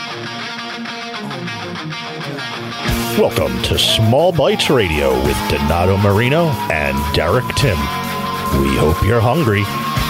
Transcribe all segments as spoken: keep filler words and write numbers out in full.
Welcome to Small Bites Radio with Donato Marino and Derek Tim. We hope you're hungry.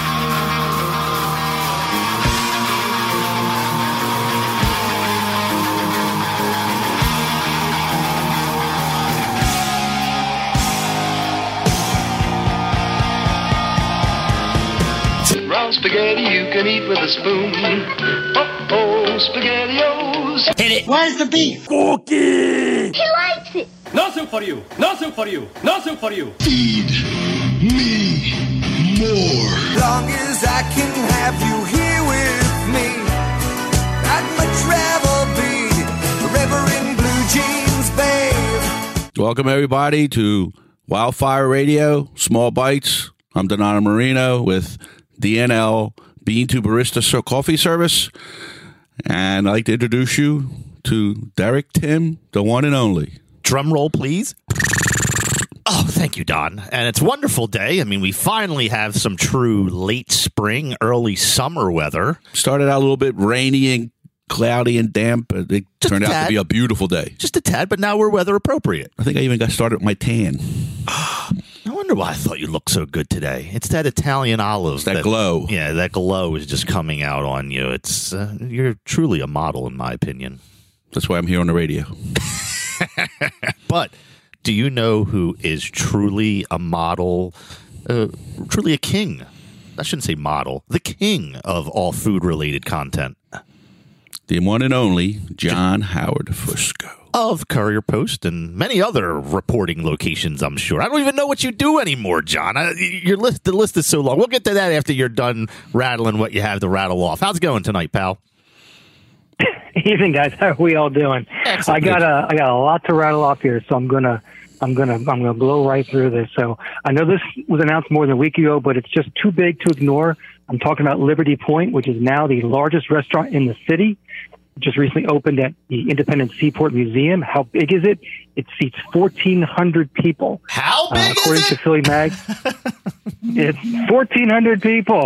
Round spaghetti you can eat with a spoon. Oh-oh, SpaghettiOs. Hit it. Where's the beef? Cookie. He likes it. No soup for you. No soup for you. No soup for you. Feed me more. Long as I can have you here with me, I'd much rather be forever in blue jeans, babe. Welcome, everybody, to Wildfire Radio, Small Bites. I'm Donato Marino with D N L, Bean to Barista Coffee Service. And I'd like to introduce you to Derek Tim, the one and only. Drum roll, please. Oh, thank you, Don. And it's a wonderful day. I mean, we finally have some true late spring, early summer weather. Started out a little bit rainy and cloudy and damp, but it Just turned a out tad. to be a beautiful day. Just a tad, but now we're weather appropriate. I think I even got started with my tan. I wonder why I thought you looked so good today. It's that Italian olive. It's that glow. Yeah, that glow is just coming out on you. It's uh, you're truly a model, in my opinion. That's why I'm here on the radio. But do you know who is truly a model, uh, truly a king? I shouldn't say model, the king of all food-related content. The one and only John Howard Fusco. Of Courier Post and many other reporting locations, I'm sure. I don't even know what you do anymore, John. I, your list, the list is so long. We'll get to that after you're done rattling what you have to rattle off. How's it going tonight, pal? Evening, guys. How are we all doing? Excellent. I got a I got a lot to rattle off here, so I'm gonna I'm gonna I'm gonna blow right through this. So I know this was announced more than a week ago, but it's just too big to ignore. I'm talking about Liberty Point, which is now the largest restaurant in the city. Just recently opened at the Independence Seaport Museum. How big is it? It seats fourteen hundred people. How big uh, according is to it? Philly Mag, it's fourteen hundred people.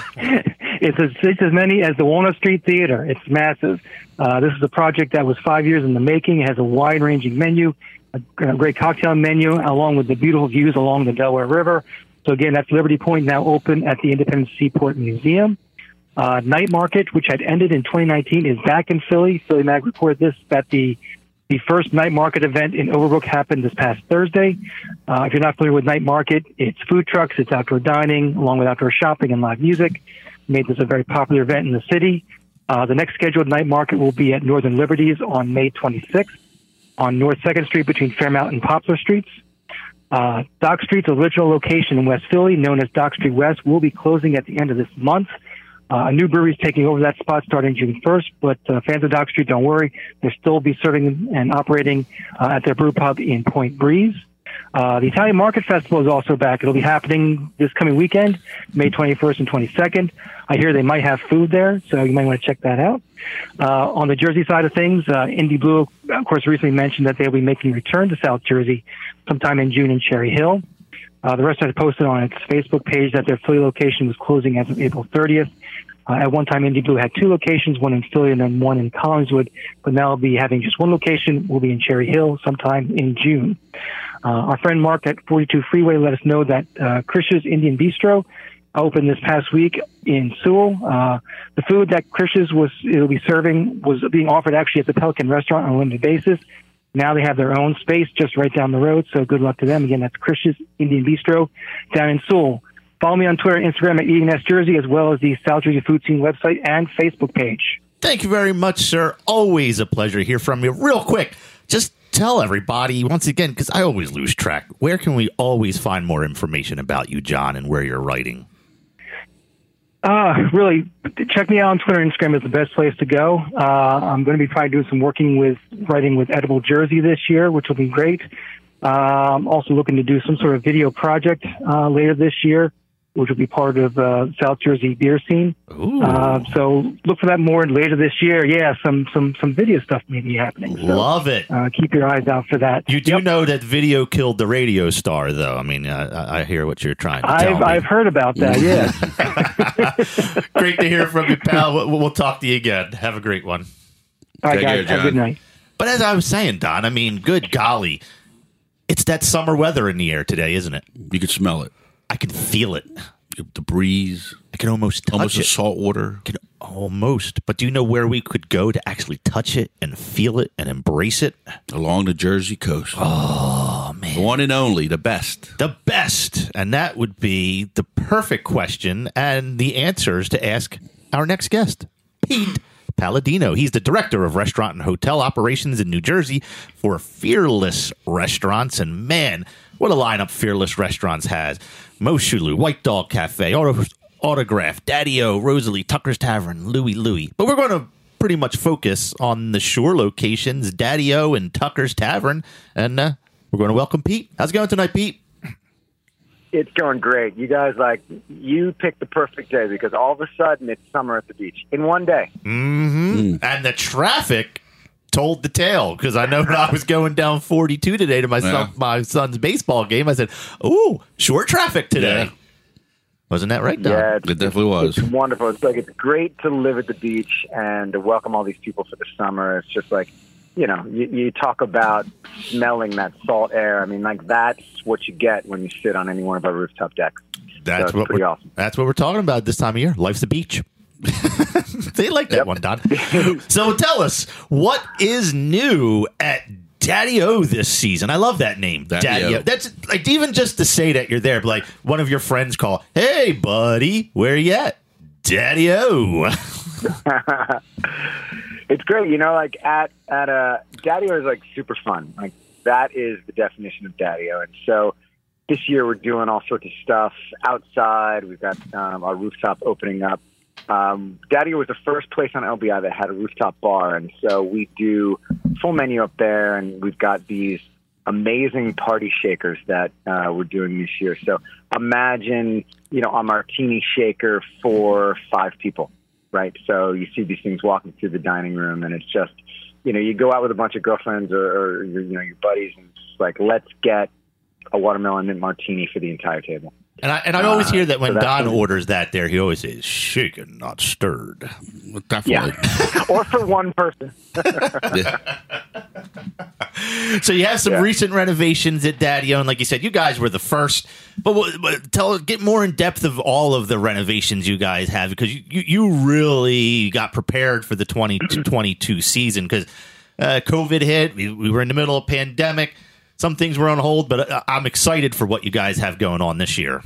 It's as, it's as many as the Walnut Street Theater. It's massive. Uh, this is a project that was five years in the making. It has a wide-ranging menu, a, a great cocktail menu, along with the beautiful views along the Delaware River. So again, that's Liberty Point, now open at the Independence Seaport Museum. Uh, Night Market, which had ended in twenty nineteen, is back in Philly. Philly Mag reported this, that the the first Night Market event in Overbrook happened this past Thursday. Uh, if you're not familiar with Night Market, it's food trucks, it's outdoor dining, along with outdoor shopping and live music. Made this a very popular event in the city. Uh, the next scheduled Night Market will be at Northern Liberties on May twenty-sixth on North second Street between Fairmount and Poplar Streets. Uh, Dock Street's original location in West Philly, known as Dock Street West, will be closing at the end of this month. Uh, a new brewery is taking over that spot starting June first, but uh, fans of Dock Street, don't worry. They'll still be serving and operating uh, at their brew pub in Point Breeze. Uh, the Italian Market Festival is also back. It'll be happening this coming weekend, May twenty-first and twenty-second. I hear they might have food there, so you might want to check that out. Uh, on the Jersey side of things, uh, Indy Blue, of course, recently mentioned that they'll be making a return to South Jersey sometime in June in Cherry Hill. Uh, the restaurant posted on its Facebook page that their Philly location was closing as of April thirtieth. Uh, at one time, Indy Blue had two locations, one in Philly and then one in Collingswood, but now will be having just one location. Will be in Cherry Hill sometime in June. Uh, our friend Mark at forty-two Freeway let us know that uh, Krish's Indian Bistro opened this past week in Sewell. Uh, the food that Krish's was it'll be serving was being offered actually at the Pelican Restaurant on a limited basis. Now they have their own space just right down the road, so good luck to them. Again, that's Krish's Indian Bistro down in Sewell. Follow me on Twitter and Instagram at Eating Nest Jersey, as well as the South Jersey Food Scene website and Facebook page. Thank you very much, sir. Always a pleasure to hear from you. Real quick, just tell everybody, once again, because I always lose track, where can we always find more information about you, John, and where you're writing? Uh, really, check me out on Twitter and Instagram is the best place to go. Uh, I'm going to be probably doing some working with writing with Edible Jersey this year, which will be great. Uh, I'm also looking to do some sort of video project uh, later this year, which will be part of uh, South Jersey beer scene. Uh, so look for that more later this year. Yeah, some some some video stuff may be happening. So, Love it. Uh, keep your eyes out for that. You do Yep. know that video killed the radio star, though. I mean, I, I hear what you're trying to tell I've, me. I've heard about that, yeah. Great to hear from you, pal. We'll, we'll talk to you again. Have a great one. All right, Take guys. care, Have a good John. night. But as I was saying, Don, I mean, good golly, it's that summer weather in the air today, isn't it? You could smell it. I can feel it. The breeze, I can almost touch almost it. the salt water. Can almost. But do you know where we could go to actually touch it and feel it and embrace it? Along the Jersey coast. Oh, man. The one and only, the best. The best. And that would be the perfect question and the answers to ask our next guest, Pete Palladino. He's the director of restaurant and hotel operations in New Jersey for Fearless Restaurants. And man, what a lineup Fearless Restaurants has. Mo Shulu, White Dog Cafe, Auto- Autograph, Daddy-O, Rosalie, Tucker's Tavern, Louie Louie. But we're going to pretty much focus on the shore locations, Daddy-O and Tucker's Tavern. And uh, we're going to welcome Pete. How's it going tonight, Pete? It's going great. You guys, like, you picked the perfect day because all of a sudden it's summer at the beach in one day. Mm-hmm. Mm. And the traffic told the tale because I know when I was going down forty-two today to my, Yeah. son, my son's baseball game, I said, ooh, short traffic today. Yeah. Wasn't that right, Don? Yeah, It definitely was. It's wonderful. It's like it's great to live at the beach and to welcome all these people for the summer. It's just like, you know, you, you talk about smelling that salt air. I mean, like that's what you get when you sit on any one of our rooftop decks. That's So it's what pretty we're, awesome. That's what we're talking about this time of year. Life's a beach. They like that Yep. one, Don. So tell us, what is new at Daddy-O this season? I love that name, Daddy-O. Daddy-O. That's like even just to say that you're there, but like one of your friends call, hey, buddy, where you at? Daddy-O. It's great, you know. Like at at a Daddy-O is like super fun. Like that is the definition of Daddy-O. And so this year we're doing all sorts of stuff outside. We've got um, our rooftop opening up. Um, Daddy-O was the first place on L B I that had a rooftop bar, and so we do full menu up there, and we've got these amazing party shakers that uh, we're doing this year. So imagine, you know, a martini shaker for five people, right? So you see these things walking through the dining room, and it's just, you know, you go out with a bunch of girlfriends or, or your, you know, your buddies, and it's like, let's get a watermelon mint martini for the entire table. And I and I always hear that when so that's Don what- orders that there, he always says, shaken, not stirred. Definitely. Or for one person. Yeah. So you have some Yeah. recent renovations at Daddy-O, and like you said, you guys were the first. But, what- but tell, get more in depth of all of the renovations you guys have, because you, you, you really got prepared for the twenty twenty-two season because uh, COVID hit. We, we were in the middle of pandemic. Some things were on hold, but I- I'm excited for what you guys have going on this year.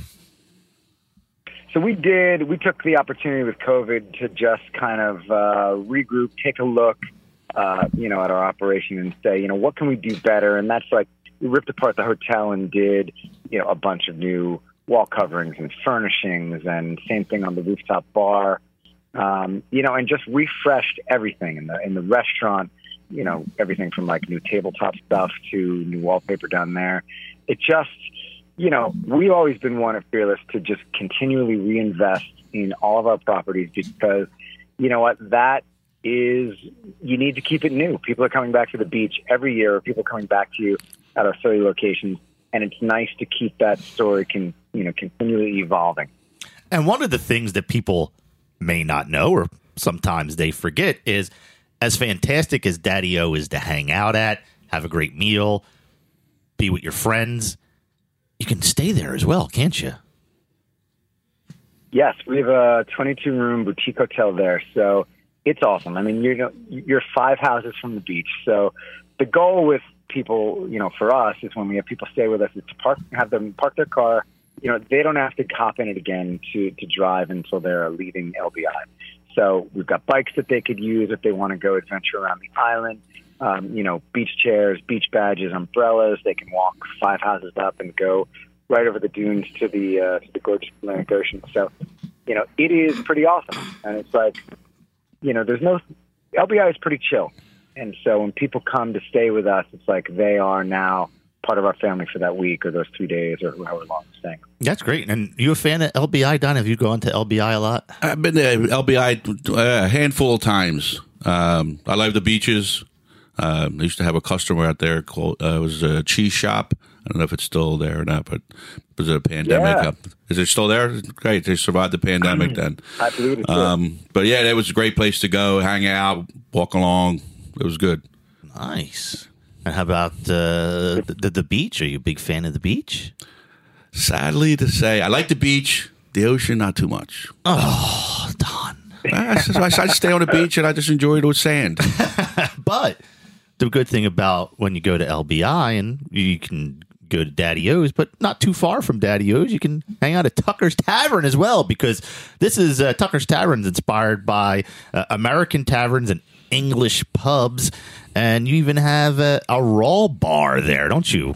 So we did, we took the opportunity with COVID to just kind of uh, regroup, take a look, uh, you know, at our operation and say, you know, what can we do better? And that's like, we ripped apart the hotel and did, you know, a bunch of new wall coverings and furnishings, and same thing on the rooftop bar, um, you know, and just refreshed everything in the in the restaurant. You know, everything from like new tabletop stuff to new wallpaper down there. It just, you know, we've always been one at Fearless to just continually reinvest in all of our properties because, you know what, that is, you need to keep it new. People are coming back to the beach every year, or people coming back to you at our Philly locations, and it's nice to keep that story, can, you know, continually evolving. And one of the things that people may not know, or sometimes they forget, is as fantastic as Daddy-O is to hang out at, have a great meal, be with your friends, you can stay there as well, can't you? Yes, we have a twenty-two room boutique hotel there, so it's awesome. I mean, you're you're five houses from the beach, so the goal with people, you know, for us is when we have people stay with us, is to park, have them park their car. You know, they don't have to hop in it again to to drive until they're leaving L B I. So we've got bikes that they could use if they want to go adventure around the island. Um, you know, beach chairs, beach badges, umbrellas. They can walk five houses up and go right over the dunes to the uh, to the gorgeous Atlantic Ocean. So, you know, it is pretty awesome. And it's like, you know, there's no L B I is pretty chill. And so when people come to stay with us, it's like they are now part of our family for that week or those three days or however long we're staying. That's great. And you a fan of L B I, Don? Have you gone to L B I a lot? I've been to L B I a handful of times. Um, I love the beaches. Um, I used to have a customer out there called, uh, it was a cheese shop. I don't know if it's still there or not, but was it a pandemic? Yeah. Uh, Is it still there? Great. They survived the pandemic then. I believe it's Um, but yeah, it was a great place to go, hang out, walk along. It was good. Nice. And how about uh, the, the the beach? Are you a big fan of the beach? Sadly to say, I like the beach. The ocean, not too much. Oh, Don. I, I, I stay on the beach and I just enjoy the sand. But the good thing about when you go to L B I and you can go to Daddy O's, but not too far from Daddy O's, you can hang out at Tucker's Tavern as well, because this is uh, Tucker's Tavern's inspired by uh, American taverns and English pubs, and you even have a, a raw bar there, don't you?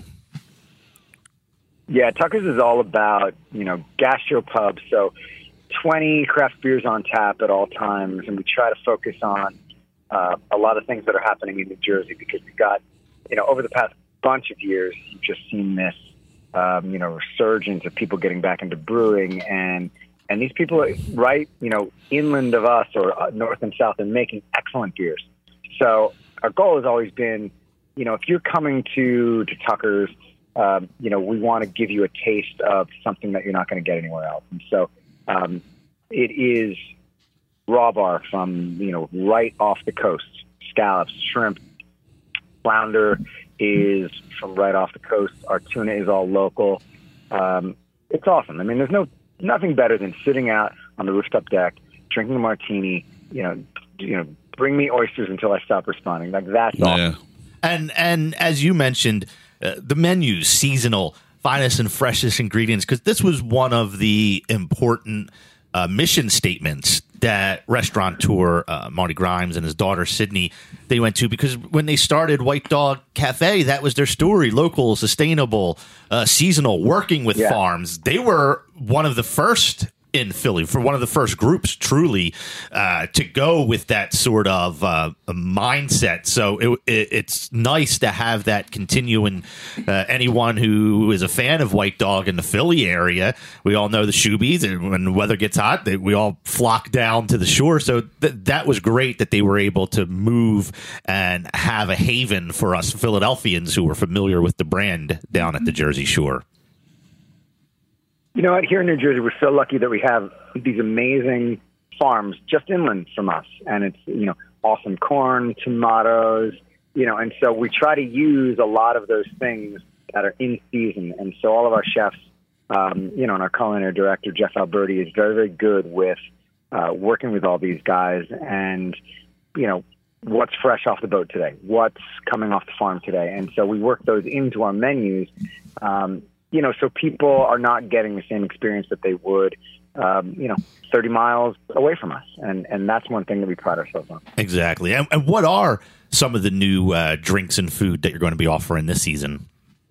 Yeah, Tucker's is all about, you know, gastropubs. So twenty craft beers on tap at all times, and we try to focus on uh, a lot of things that are happening in New Jersey, because we've got, you know, over the past bunch of years, you've just seen this, um, you know, resurgence of people getting back into brewing, and and these people are right, you know, inland of us or uh, north and south, and making excellent beers. So our goal has always been, you know, if you're coming to to Tucker's, um, you know, we want to give you a taste of something that you're not going to get anywhere else. And so um, it is raw bar from, you know, right off the coast, scallops, shrimp, flounder is from right off the coast. Our tuna is all local. Um, it's awesome. I mean, there's no nothing better than sitting out on the rooftop deck, drinking a martini. You know, you know, bring me oysters until I stop responding. Like that's Yeah. awesome. And and as you mentioned, uh, the menus, seasonal, finest and freshest ingredients, because this was one of the important uh, mission statements that restaurateur uh, Marty Grimes and his daughter Sydney, they went to, because when they started White Dog Cafe, that was their story: local, sustainable, uh, seasonal, working with Yeah. farms. They were one of the first in Philly, for one of the first groups truly uh, to go with that sort of uh, mindset. So it, it, it's nice to have that continue. And uh, anyone who is a fan of White Dog in the Philly area, we all know the Shoobies, and when the weather gets hot, they, we all flock down to the shore. So th- that was great that they were able to move and have a haven for us Philadelphians who were familiar with the brand down at the Jersey Shore. You know what? Here in New Jersey, we're so lucky that we have these amazing farms just inland from us. And it's, you know, awesome corn, tomatoes, you know, and so we try to use a lot of those things that are in season. And so all of our chefs, um, you know, and our culinary director, Jeff Alberti, is very, very good with uh, working with all these guys and, you know, what's fresh off the boat today, what's coming off the farm today. And so we work those into our menus, um, you know, so people are not getting the same experience that they would, um, you know, thirty miles away from us. And, and that's one thing that we pride ourselves on. Exactly. And, and what are some of the new uh, drinks and food that you're going to be offering this season?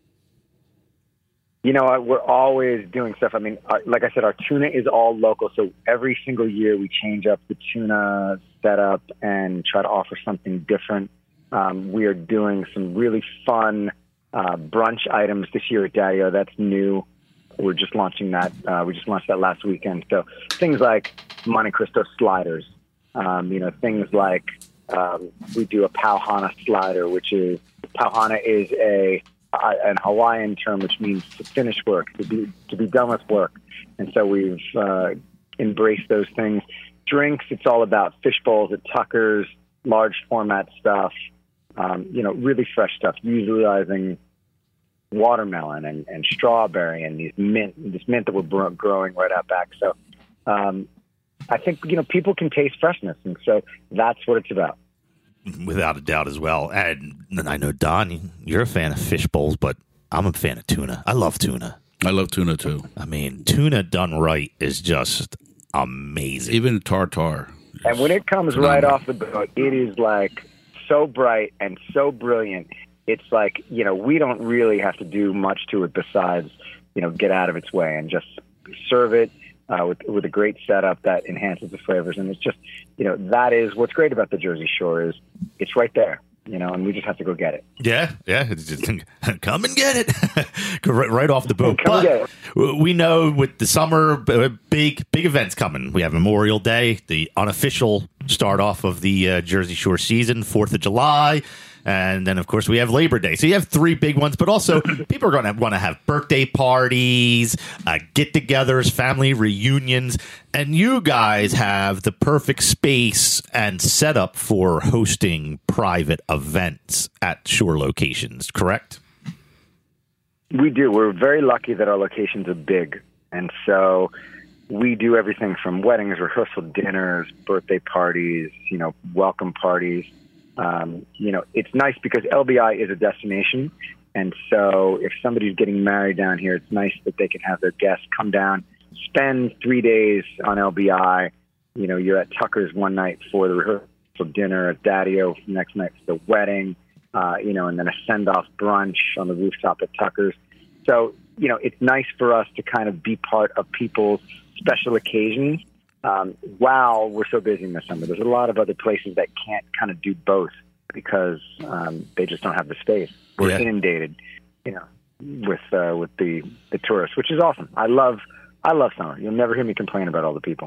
You know, we're always doing stuff. I mean, our, like I said, our tuna is all local. So every single year we change up the tuna setup and try to offer something different. Um, we are doing some really fun Uh, brunch items this year at Daddy-O. That's new. We're just launching that. Uh, we just launched that last weekend. So things like Monte Cristo sliders, um, you know, things like um, we do a Pauhana slider, which is, Pauhana is a, a an Hawaiian term, which means to finish work, to be, to be done with work. And so we've uh, embraced those things. Drinks, it's all about fish bowls at Tucker's, large format stuff. Um, you know, really fresh stuff, utilizing watermelon and, and strawberry and these mint, this mint that we're bro- growing right out back. So um, I think, you know, people can taste freshness. And so that's what it's about. Without a doubt as well. And, and I know, Don, you're a fan of fish bowls, but I'm a fan of tuna. I love tuna. I love tuna too. I mean, tuna done right is just amazing. Even tartar. And when it comes right off the boat, it is like so bright and so brilliant. It's like, you know, we don't really have to do much to it besides, you know, get out of its way and just serve it uh, with with a great setup that enhances the flavors. And it's just, you know, that is what's great about the Jersey Shore is it's right there, you know, and we just have to go get it. Yeah, yeah. It's just, come and get it. right, right off the boat. Come but get it. We know with the summer, big, big events coming. We have Memorial Day, the unofficial start off of the uh, Jersey Shore season, fourth of July. And then, of course, we have Labor Day. So you have three big ones, but also people are going to want to have birthday parties, uh, get-togethers, family reunions. And you guys have the perfect space and setup for hosting private events at Shore locations, correct? We do. We're very lucky that our locations are big. And so we do everything from weddings, rehearsal dinners, birthday parties, you know, welcome parties. Um, you know, it's nice because L B I is a destination. And so if somebody's getting married down here, it's nice that they can have their guests come down, spend three days on L B I. You know, you're at Tucker's one night for the rehearsal dinner, at Daddy-O next night for the wedding, uh, you know, and then a send-off brunch on the rooftop at Tucker's. So, you know, it's nice for us to kind of be part of people's special occasions um, while we're so busy in the summer. There's a lot of other places that can't kind of do both because um, they just don't have the space. We're Yeah. inundated, you know, with uh, with the, the tourists, which is awesome. I love I love summer. You'll never hear me complain about all the people.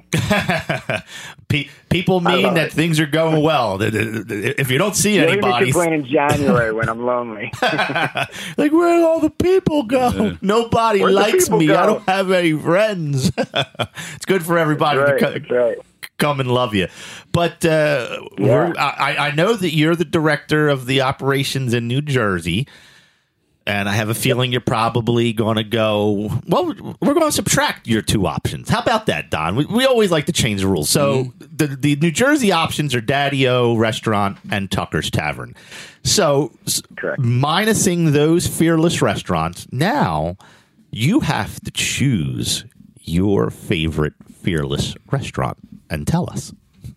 Pe- people I mean love that it. things are going well. If you don't see You'll hear me anybody, complain in January when I'm lonely. like, where'd all the people go? Nobody Where'd the likes people me. go? I don't have any friends. It's good for everybody That's right, to co- that's right. come and love you. But uh, Yeah. we're, I, I know that you're the director of the operations in New Jersey. And I have a feeling you're probably going to go, well, we're going to subtract your two options. How about that, Don? We, we always like to change the rules. So Mm-hmm. the, the New Jersey options are Daddy-O Restaurant and Tucker's Tavern. So s- Correct. minusing those fearless restaurants, now you have to choose your favorite fearless restaurant and tell us.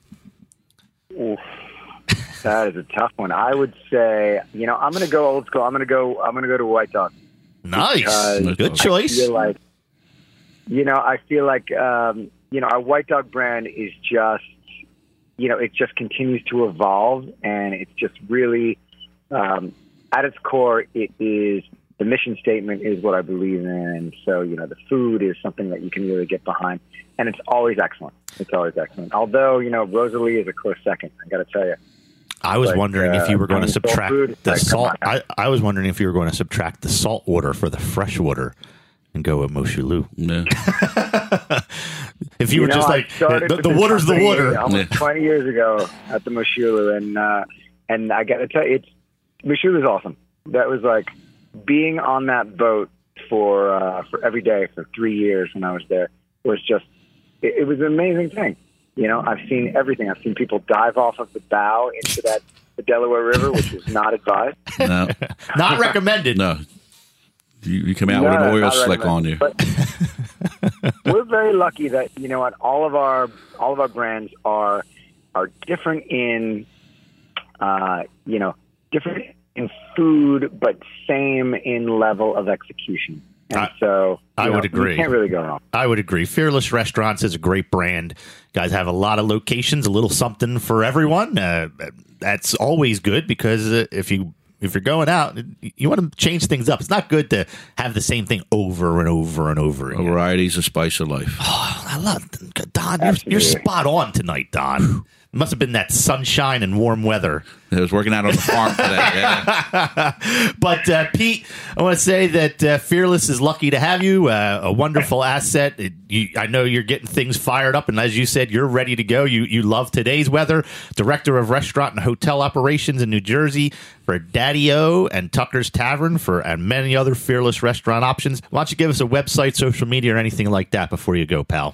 Oof. That is a tough one. I would say, you know, I'm going to go old school. I'm going to go. I'm going to go to White Dog. Nice. Because Good I choice. feel like, you know, I feel like, um, you know, our White Dog brand is just, you know, it just continues to evolve, and it's just really, um, at its core, it is the mission statement is what I believe in, and so, you know, the food is something that you can really get behind, and it's always excellent. It's always excellent. Although, you know, Rosalie is a close second. I got to tell you. I was Like, wondering if you were going uh, to soul subtract food, the like, come salt. on. I, I was wondering if you were going to subtract the salt water for the fresh water and go with Moshulu. Yeah. If you, were know, just I like, started the, with the this water's the company water. Almost Yeah. twenty years ago at the Moshulu, and uh, and I got to tell you, it's Moshulu is awesome. That was like being on that boat for uh, for every day for three years when I was there was just it, it was an amazing thing. You know, I've seen everything. I've seen people dive off of the bow into that the Delaware River, which is not advised. No, Not recommended. no. You, you come out No, with an no, oil not slick on you. recommended. But we're very lucky that, you know what, all of our all of our brands are are different in uh, you know, different in food, but same in level of execution. And I- so I you would know, agree. You can't really go wrong. I would agree. Fearless Restaurants is a great brand. You guys have a lot of locations, a little something for everyone. Uh, that's always good because uh, if you if you're going out, you want to change things up. It's not good to have the same thing over and over and over A again. variety's a spice of life. I love Don. You're, Absolutely. you're spot on tonight, Don. It must have been that sunshine and warm weather. I was working out on the farm today. Yeah. But uh, Pete, I want to say that uh, Fearless is lucky to have you. Uh, a wonderful asset. It, you, I know you're getting things fired up, and as you said, you're ready to go. You you love today's weather. Director of Restaurant and Hotel Operations in New Jersey for Daddy-O and Tucker's Tavern for and many other Fearless restaurant options. Why don't you give us a website, social media, or anything like that before you go, pal?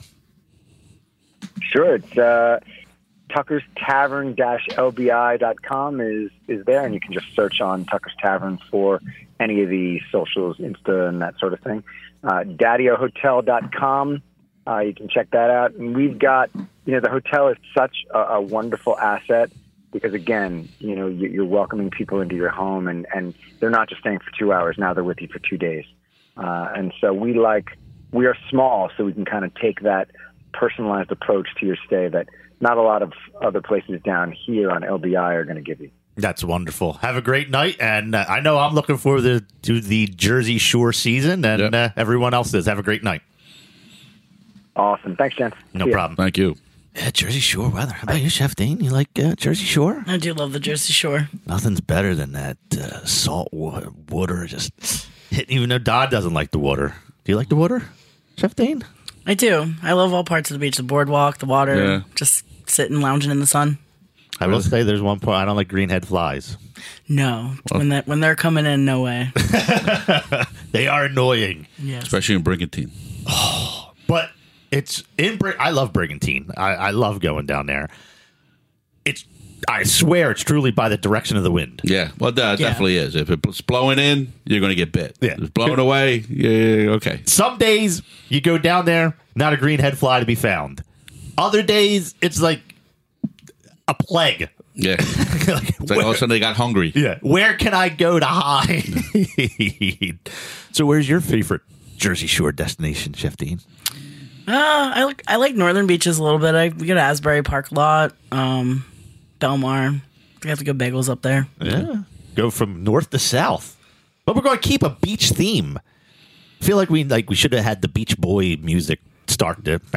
Sure, it's uh, Tucker's Tavern L B I dot com is is there, and you can just search on Tucker's Tavern for any of the socials, Insta, and that sort of thing. Uh, Daddy O Hotel dot com, uh, you can check that out. And we've got, you know, the hotel is such a, a wonderful asset because, again, you know, you, you're welcoming people into your home, and, and they're not just staying for two hours. Now they're with you for two days. Uh, and so we like, we are small, so we can kind of take that personalized approach to your stay that not a lot of other places down here on L B I are going to give you. That's wonderful. Have a great night, and uh, I know I'm looking forward to, to the Jersey Shore season, and Yep. uh, everyone else is. Have a great night. Awesome. Thanks, Jen. No See ya. problem. Thank you. Yeah, Jersey Shore weather. How about you, Chef Dean? You like uh, Jersey Shore? I do love the Jersey Shore. Nothing's better than that uh, salt wa- water just hitting, even though Dodd doesn't like the water. Do you like the water, Chef Dean? I do. I love all parts of the beach. The boardwalk, the water, Yeah. just sitting, lounging in the sun. I will say there's one point I don't like greenhead flies. No. When, that, when they're coming in, no way. They are annoying. Yes. Especially in Brigantine. But it's in. Bri- I love Brigantine. I, I love going down there. It's. I swear, it's truly by the direction of the wind. Yeah, well, that Yeah. definitely is. If it's blowing in, you're going to get bit. Yeah. If it's blowing away, yeah, okay. Some days you go down there, not a greenhead fly to be found. Other days it's like a plague. Yeah. Like, It's like all of a sudden they got hungry. yeah. Where can I go to hide? So, where's your favorite Jersey Shore destination, Chef Dean? Uh, I like I like northern beaches a little bit. I we go to Asbury Park a lot. Um, Belmar. We got the good bagels up there. Yeah. Go from north to south. But we're going to keep a beach theme. I feel like we like we should have had the Beach Boy music start to.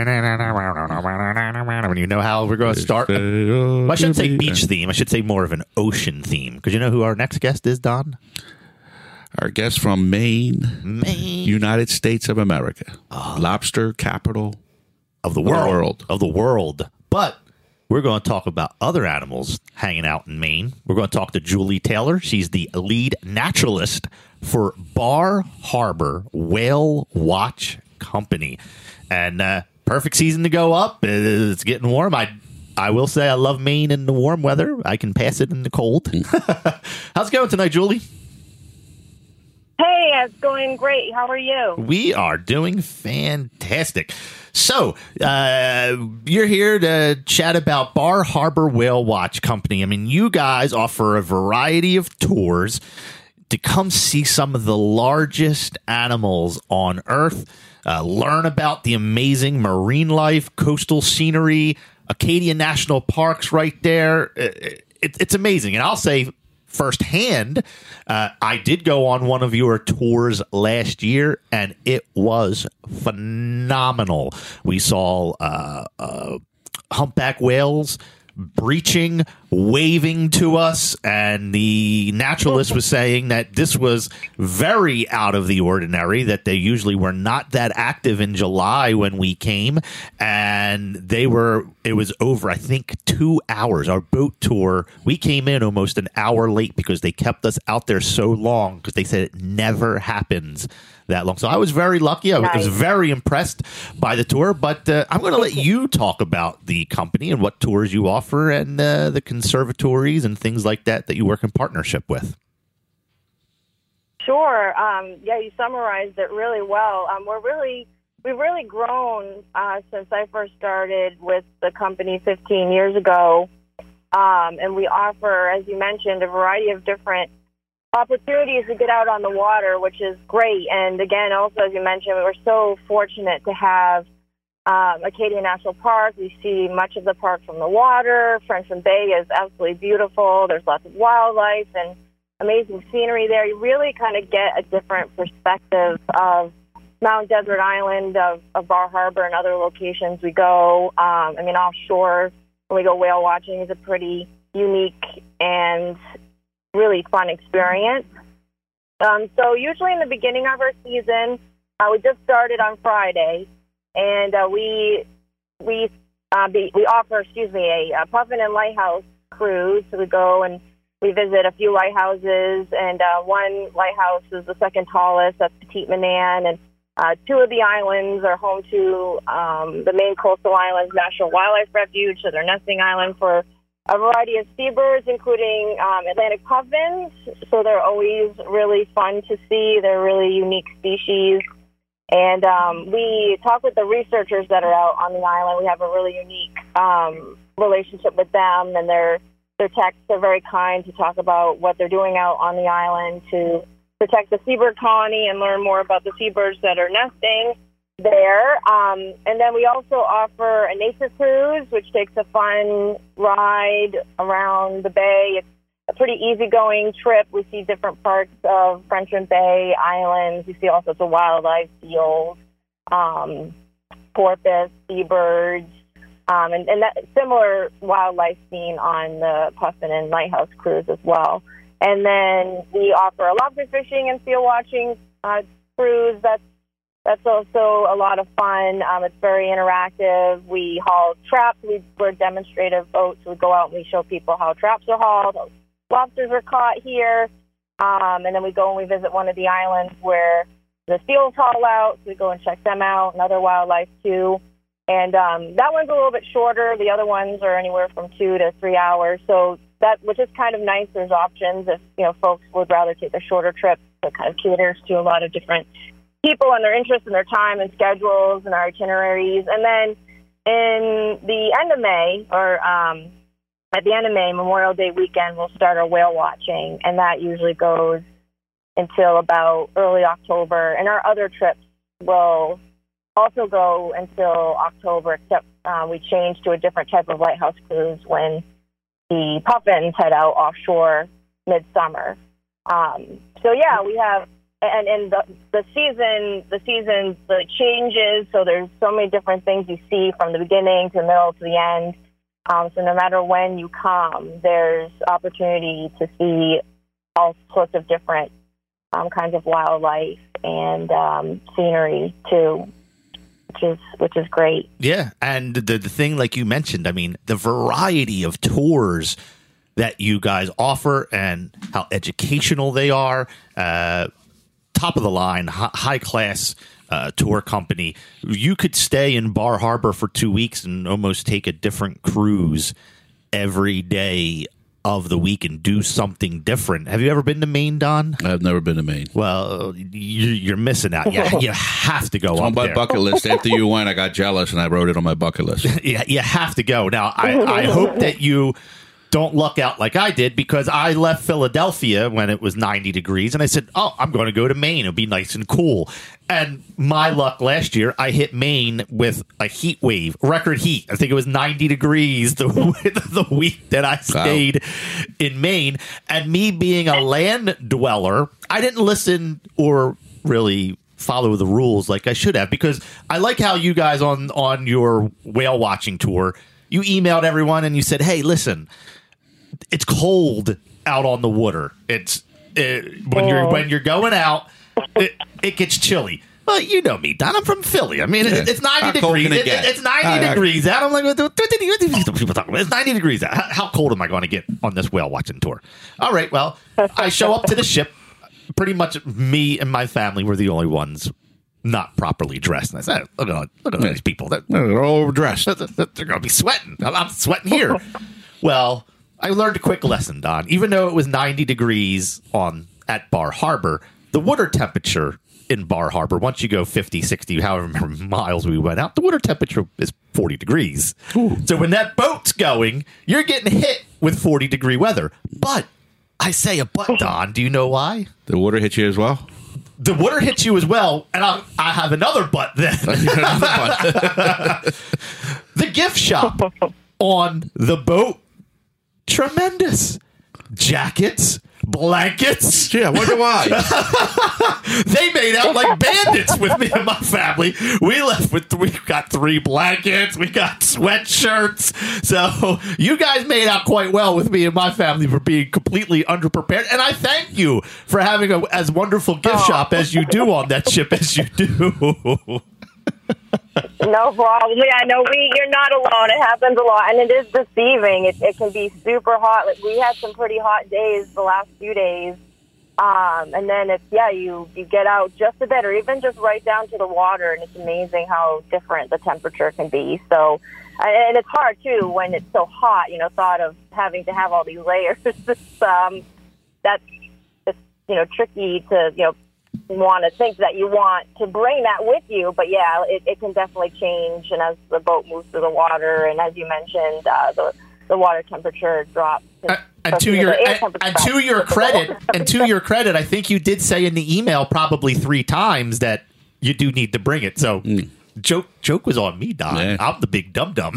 When you know how we're going to start. Well, I shouldn't say beach theme. I should say more of an ocean theme. Because you know who our next guest is, Don? Our guest from Maine, Maine. United States of America. Lobster capital. Of the the world. world. Of the world. But we're going to talk about other animals hanging out in Maine. We're going to talk to Julie Taylor. She's the lead naturalist for Bar Harbor Whale Watch Company. And uh, perfect season to go up. It's getting warm. I I will say I love Maine in the warm weather. I can pass it in the cold. How's it going tonight, Julie? Hey, it's going great. How are you? We are doing fantastic. So, uh, you're here to chat about Bar Harbor Whale Watch Company. I mean, you guys offer a variety of tours to come see some of the largest animals on Earth, uh, learn about the amazing marine life, coastal scenery, Acadia National Park's right there. It, it, it's amazing. And I'll say firsthand, uh, I did go on one of your tours last year, and it was phenomenal. We saw uh, uh, humpback whales breaching, waving to us, and the naturalist was saying that this was very out of the ordinary, that they usually were not that active in July when we came, and they were, it was over, I think, two hours. Our boat tour, we came in almost an hour late because they kept us out there so long because they said it never happens that long. So I was very lucky. I was, Nice. was very impressed by the tour, but uh, I'm going to let you talk about the company and what tours you offer and uh, the conservatories and things like that that you work in partnership with. Sure. Um, yeah, you summarized it really well. Um, we're really, we've really grown uh, since I first started with the company fifteen years ago. Um, and we offer, as you mentioned, a variety of different opportunities to get out on the water, which is great. And again, also, as you mentioned, we were so fortunate to have um, Acadia National Park. We see much of the park from the water. Frenchman Bay is absolutely beautiful. There's lots of wildlife and amazing scenery there. You really kind of get a different perspective of Mount Desert Island, of, of Bar Harbor, and other locations we go. Um, I mean, offshore, when we go whale watching, is a pretty unique and really fun experience. Um, so usually in the beginning of our season, uh, we just started on Friday, and uh, we we uh, be, we offer, excuse me, a, a Puffin and Lighthouse cruise. So we go and we visit a few lighthouses, and uh, one lighthouse is the second tallest. That's Petite Manan, and uh, two of the islands are home to um, the Maine Coastal Islands National Wildlife Refuge, so they're nesting island for a variety of seabirds, including um, Atlantic puffins. So they're always really fun to see. They're really unique species. And um, we talk with the researchers that are out on the island. We have a really unique um, relationship with them, and their their texts are very kind to talk about what they're doing out on the island to protect the seabird colony and learn more about the seabirds that are nesting there. Um, and then we also offer a nature cruise, which takes a fun ride around the bay. It's a pretty easygoing trip. We see different parts of Frenchman Bay Islands. We see all sorts of wildlife, seals, um, porpoise, seabirds. Um, and, and that similar wildlife seen on the Puffin and Lighthouse cruise as well. And then we offer a lobster fishing and seal watching uh, cruise. That's that's also a lot of fun. Um, it's very interactive. We haul traps. We, we're demonstrative boats. We go out and we show people how traps are hauled, how lobsters are caught here. Um, and then we go and we visit one of the islands where the seals haul out. So we go and check them out and other wildlife too. And um, that one's a little bit shorter. The other ones are anywhere from two to three hours. So that, which is kind of nice. There's options if, you know, folks would rather take a shorter trip. That kind of caters to a lot of different people and their interests and their time and schedules and our itineraries. And then in the end of May, or um, at the end of May, Memorial Day weekend, we'll start our whale watching. And that usually goes until about early October. And our other trips will also go until October, except uh, we change to a different type of lighthouse cruise when the Puffins head out offshore midsummer. Um, so yeah, we have, and, and the, the season, the season, the changes. So there's so many different things you see from the beginning to the middle to the end. Um, so no matter when you come, there's opportunity to see all sorts of different um, kinds of wildlife and um, scenery too. Which is, which is great. Yeah, and the the thing, like you mentioned, I mean, the variety of tours that you guys offer and how educational they are, uh, top of the line, hi- high class uh, tour company. You could stay in Bar Harbor for two weeks and almost take a different cruise every day of the week and do something different. Have you ever been to Maine, Don? I've never been to Maine. Well, you, you're missing out. You, you have to go it's up on my there. bucket list. After you went, I got jealous and I wrote it on my bucket list. Yeah, you have to go. Now, I, I hope that you don't luck out like I did, because I left Philadelphia when it was ninety degrees, and I said, oh, I'm going to go to Maine. It'll be nice and cool. And my luck last year, I hit Maine with a heat wave, record heat. I think it was ninety degrees the, the week that I stayed wow. in Maine. And me being a land dweller, I didn't listen or really follow the rules like I should have, because I like how you guys on, on your whale watching tour, you emailed everyone and you said, hey, listen, it's cold out on the water. It's it, when you're when you're going out, it, it gets chilly. Well, you know me, Don. I'm from Philly. I mean, yeah. it, it's ninety how degrees. It, it, it's ninety uh, degrees out. I'm like, what the people talking about? It's ninety degrees out. How, how cold am I going to get on this whale watching tour? All right. Well, I show up to the ship. Pretty much, me and my family were the only ones not properly dressed. And I said, look at look at yeah. these people. They're, they're all overdressed. They're, they're going to be sweating. I'm sweating here. Well, I learned a quick lesson, Don. Even though it was ninety degrees on at Bar Harbor, the water temperature in Bar Harbor, once you go fifty, sixty, however many miles we went out, the water temperature is forty degrees. Ooh. So when that boat's going, you're getting hit with forty degree weather. But I say a but, Don. Do you know why? The water hits you as well? The water hits you as well, and I, I have another but then. The gift shop on the boat, tremendous. Jackets, blankets. Yeah, wonder why. They made out like bandits with me and my family. We left with three, we got three blankets. We got sweatshirts. So you guys made out quite well with me and my family for being completely underprepared. And I thank you for having a as wonderful gift oh. shop as you do on that ship as you do. No problem. Yeah, no, we you're not alone. It happens a lot, and it is deceiving. It, it can be super hot. Like we had some pretty hot days the last few days, um, and then it's yeah, you you get out just a bit, or even just right down to the water, and it's amazing how different the temperature can be. So, and it's hard too when it's so hot. You know, thought of having to have all these layers. It's, um, that's it's you know tricky to you know. want to think that you want to bring that with you, but yeah, it, it can definitely change. And as the boat moves through the water, and as you mentioned, uh, the the water temperature drops. Uh, and to your and, and to your credit, and to your credit, I think you did say in the email probably three times that you do need to bring it. So. Mm. Joke joke was on me, Don. Yeah. I'm the big dum-dum.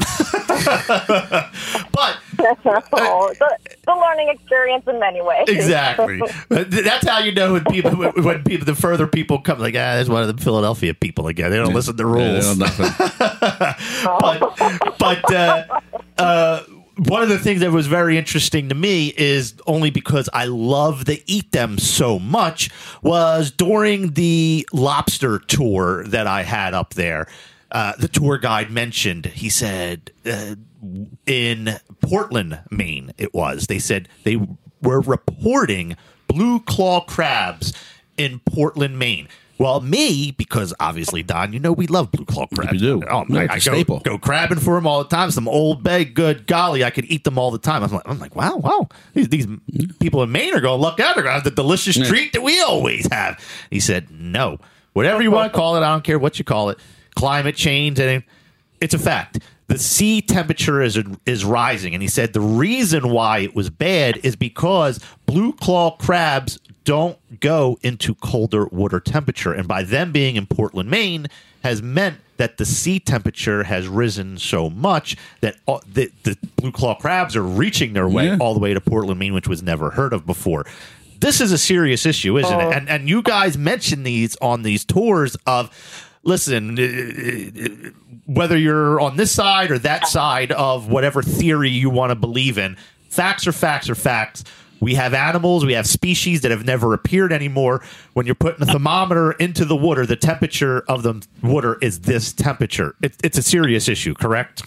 But oh, it's, a, it's a learning experience in many ways. Exactly. That's how you know when people when people the further people come, like, ah, there's one of the Philadelphia people again. They don't yeah. listen to rules. Yeah, they don't nothing. but but uh, uh, one of the things that was very interesting to me is only because I love to eat them so much was during the lobster tour that I had up there. Uh, the tour guide mentioned, he said, uh, in Portland, Maine, it was. They said they were reporting blue claw crabs in Portland, Maine. Well, me, because obviously, Don, you know we love blue claw crabs. We do. Oh, Yeah, I, it's I a go, staple. go crabbing for them all the time. Some Old Bay, good golly, I could eat them all the time. I'm like, I'm like, wow, wow. These, these people in Maine are going to look out. They're going to have the delicious Yeah. treat that we always have. He said, no. Whatever you want to call it, I don't care what you call it. Climate change, and it's a fact. The sea temperature is is rising, and he said the reason why it was bad is because blue claw crabs don't go into colder water temperature, and by them being in Portland, Maine, has meant that the sea temperature has risen so much that all, the, the blue claw crabs are reaching their way Yeah. all the way to Portland, Maine, which was never heard of before. This is a serious issue, isn't Oh. it? And and you guys mention these on these tours of. Listen, whether you're on this side or that side of whatever theory you want to believe in, facts are facts are facts. We have animals, we have species that have never appeared anymore. When you're putting a thermometer into the water, the temperature of the water is this temperature. It, it's a serious issue, correct?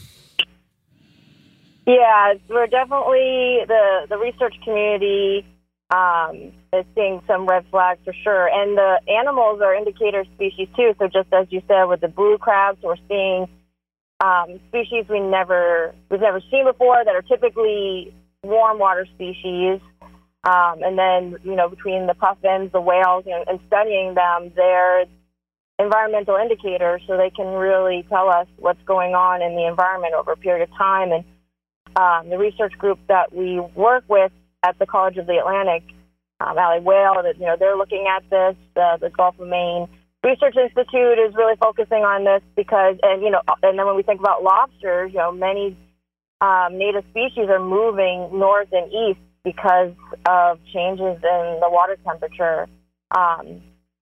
Yeah, we're definitely the the research community um, is seeing some red flags for sure, and the animals are indicator species too. So just as you said with the blue crabs, we're seeing um, species we never we've never seen before that are typically warm water species. Um, and then you know between the puffins, the whales, you know, and studying them, they're environmental indicators, so they can really tell us what's going on in the environment over a period of time. And um, the research group that we work with at the College of the Atlantic, um, Alley Whale, that you know they're looking at this. Uh, the Gulf of Maine Research Institute is really focusing on this because, and you know, and then when we think about lobsters, you know, many um, native species are moving north and east because of changes in the water temperature. Um,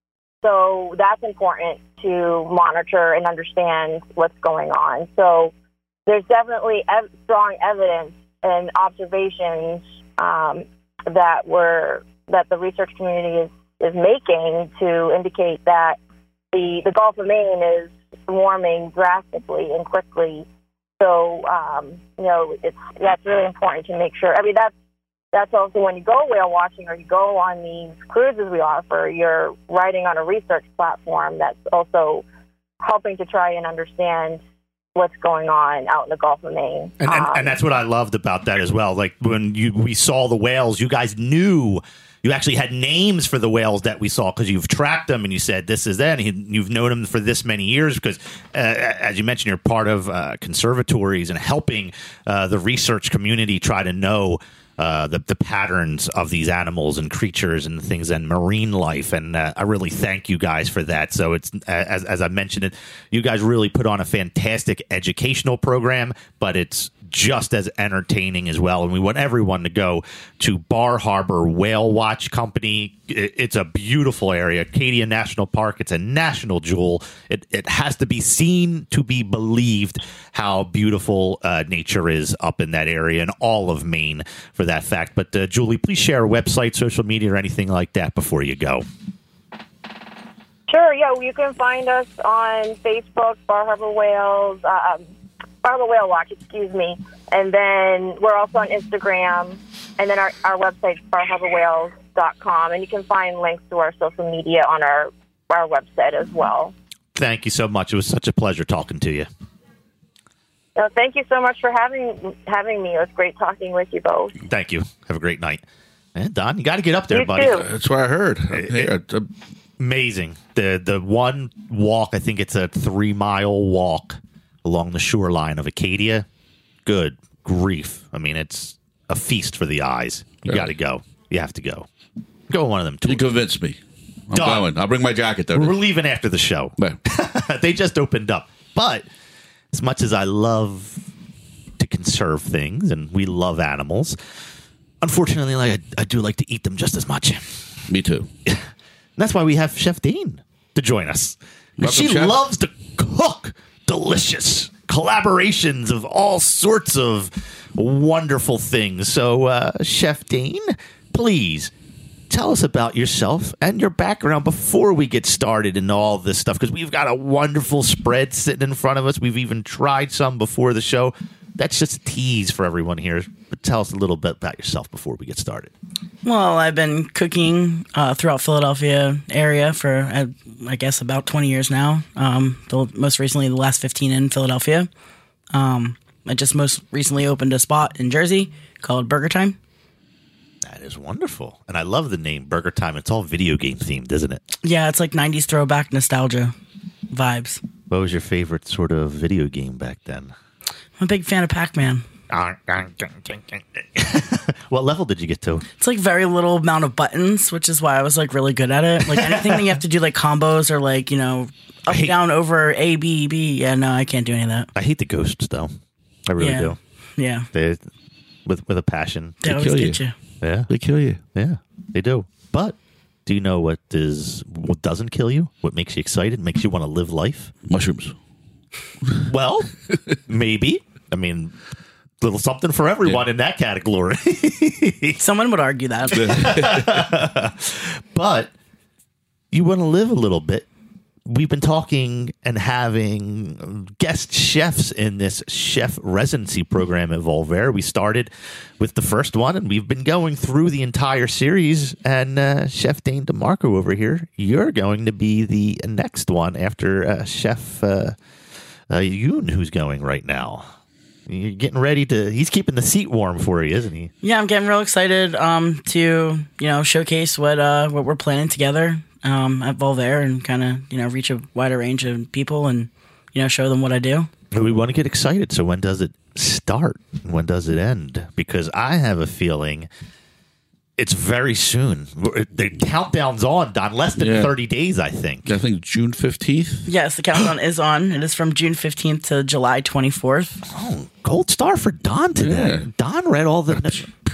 so that's important to monitor and understand what's going on. So there's definitely ev- strong evidence and observations um, that were that the research community is, is making to indicate that the, the Gulf of Maine is warming drastically and quickly. So um, you know it's that's really important to make sure. I mean that's that's also when you go whale watching or you go on these cruises we offer, you're riding on a research platform that's also helping to try and understand what's going on out in the Gulf of Maine. And, and, Um, and that's what I loved about that as well. Like when you we saw the whales, you guys knew, you actually had names for the whales that we saw because you've tracked them and you said this is that. And you've known them for this many years because, uh, as you mentioned, you're part of uh, conservatories and helping uh, the research community try to know Uh, the, the patterns of these animals and creatures and things and marine life. And uh, I really thank you guys for that. So it's, as, as I mentioned it, you guys really put on a fantastic educational program, but it's just as entertaining as well. And we want everyone to go to Bar Harbor Whale Watch Company. It, it's a beautiful area. Acadia National Park. It's a national jewel. It, it has to be seen to be believed how beautiful uh, nature is up in that area and all of Maine for that fact. But uh, Julie, please share a website, social media, or anything like that before you go. Sure, yeah, you can find us on Facebook, Bar Harbor Whales, um, Bar Harbor Whale Watch, excuse me. And then we're also on Instagram, and then our, our website, bar harbor whales dot com. And you can find links to our social media on our, our website as well. Thank you so much. It was such a pleasure talking to you. So thank you so much for having having me. It was great talking with you both. Thank you. Have a great night. And Don, you got to get up there, You buddy. too. That's what I heard. It- Yeah, it's a- Amazing. The the one walk, I think it's a three mile walk along the shoreline of Acadia. Good grief. I mean, it's a feast for the eyes. You Yeah. got to go. You have to go. Go on one of them You tours. convinced me. I'm Done. going. I'll bring my jacket, though. We're leaving after the show. Yeah. They just opened up. But as much as I love to conserve things and we love animals, unfortunately, like I, I do like to eat them just as much. Me too. And that's why we have Chef Dean to join us. 'Cause Welcome, she Chef. loves to cook delicious collaborations of all sorts of wonderful things. So, uh, Chef Dane, please tell us about yourself and your background before we get started in all this stuff, because we've got a wonderful spread sitting in front of us. We've even tried some before the show. That's just a tease for everyone here. But tell us a little bit about yourself before we get started. Well, I've been cooking uh, throughout Philadelphia area for, uh, I guess, about twenty years now. Um, the, most recently, the last fifteen in Philadelphia. Um, I just most recently opened a spot in Jersey called Burger Time. That is wonderful. And I love the name Burger Time. It's all video game themed, isn't it? Yeah, it's like nineties throwback nostalgia vibes. What was your favorite sort of video game back then? I'm a big fan of Pac-Man. What level did you get to? It's like very little amount of buttons, which is why I was like really good at it. Like anything that you have to do like combos or like, you know, up, hate- down, over, A, B, B. Yeah, no, I can't do any of that. I hate the ghosts, though. I really Yeah. do. Yeah. They, with with a passion. They always kill get you. you. Yeah, They kill you. yeah, they do. But do you know what is what doesn't kill you? What makes you excited? Makes you want to live life? Mushrooms. Well, maybe. I mean, little something for everyone Yeah. in that category. Someone would argue that. But you want to live a little bit. We've been talking and having guest chefs in this chef residency program at Volvaire. We started with the first one, and we've been going through the entire series. And uh, Chef Dane DeMarco over here, you're going to be the next one after uh, Chef uh, uh, Yoon, who's going right now. You're getting ready to. He's keeping the seat warm for you, isn't he? Yeah, I'm getting real excited um, to, you know, showcase what uh, what we're planning together um, at Volvaire and kind of, you know, reach a wider range of people and, you know, show them what I do. We want to get excited. So when does it start? When does it end? Because I have a feeling it's very soon. The countdown's on, Don. Less than Yeah. thirty days, I think. I think June fifteenth. Yes, the countdown is on. It is from June fifteenth to July twenty-fourth. Oh, gold star for Don today. Yeah. Don read all the.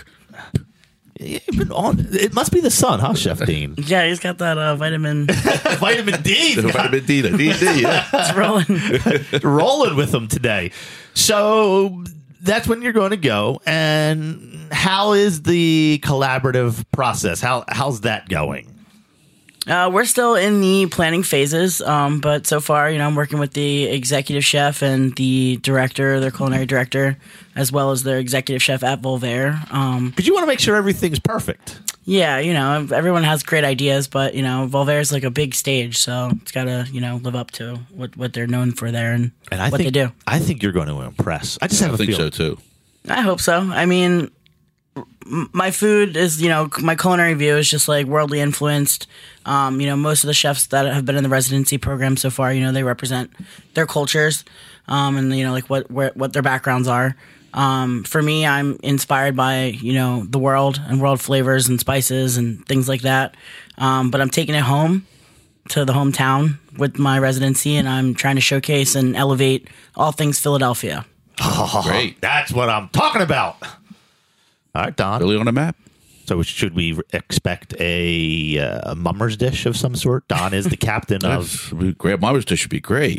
You've been on. It must be the sun, huh, Chef Dean? Yeah, he's got that uh, vitamin. Vitamin D. Vitamin D, the D D, yeah. It's rolling. Rolling with them today. So that's when you're going to go. And how is the collaborative process? How how's that going? Uh, we're still in the planning phases, um, but so far, you know, I'm working with the executive chef and the director, their culinary director, as well as their executive chef at Volvaire. Um, Because you want to make sure everything's perfect. yeah, you know, everyone has great ideas, but, you know, Volvaire is like a big stage, so it's got to, you know, live up to what, what they're known for there and, And I what think they do. I think you're going to impress. I just have I a think feeling. so too. I hope so. I mean, m- my food is, you know, my culinary view is just like worldly influenced. Um, you know, most of the chefs that have been in the residency program so far, you know, they represent their cultures, um, and you know, like what where, what their backgrounds are. Um, for me, I'm inspired by, you know, the world and world flavors and spices and things like that. Um, but I'm taking it home to the hometown with my residency, and I'm trying to showcase and elevate all things Philadelphia. Oh, Great. That's what I'm talking about. All right, Don. Really on a map. So should we expect a, uh, a mummer's dish of some sort? Don is the captain of. That's, Grab Mama's dish should be great.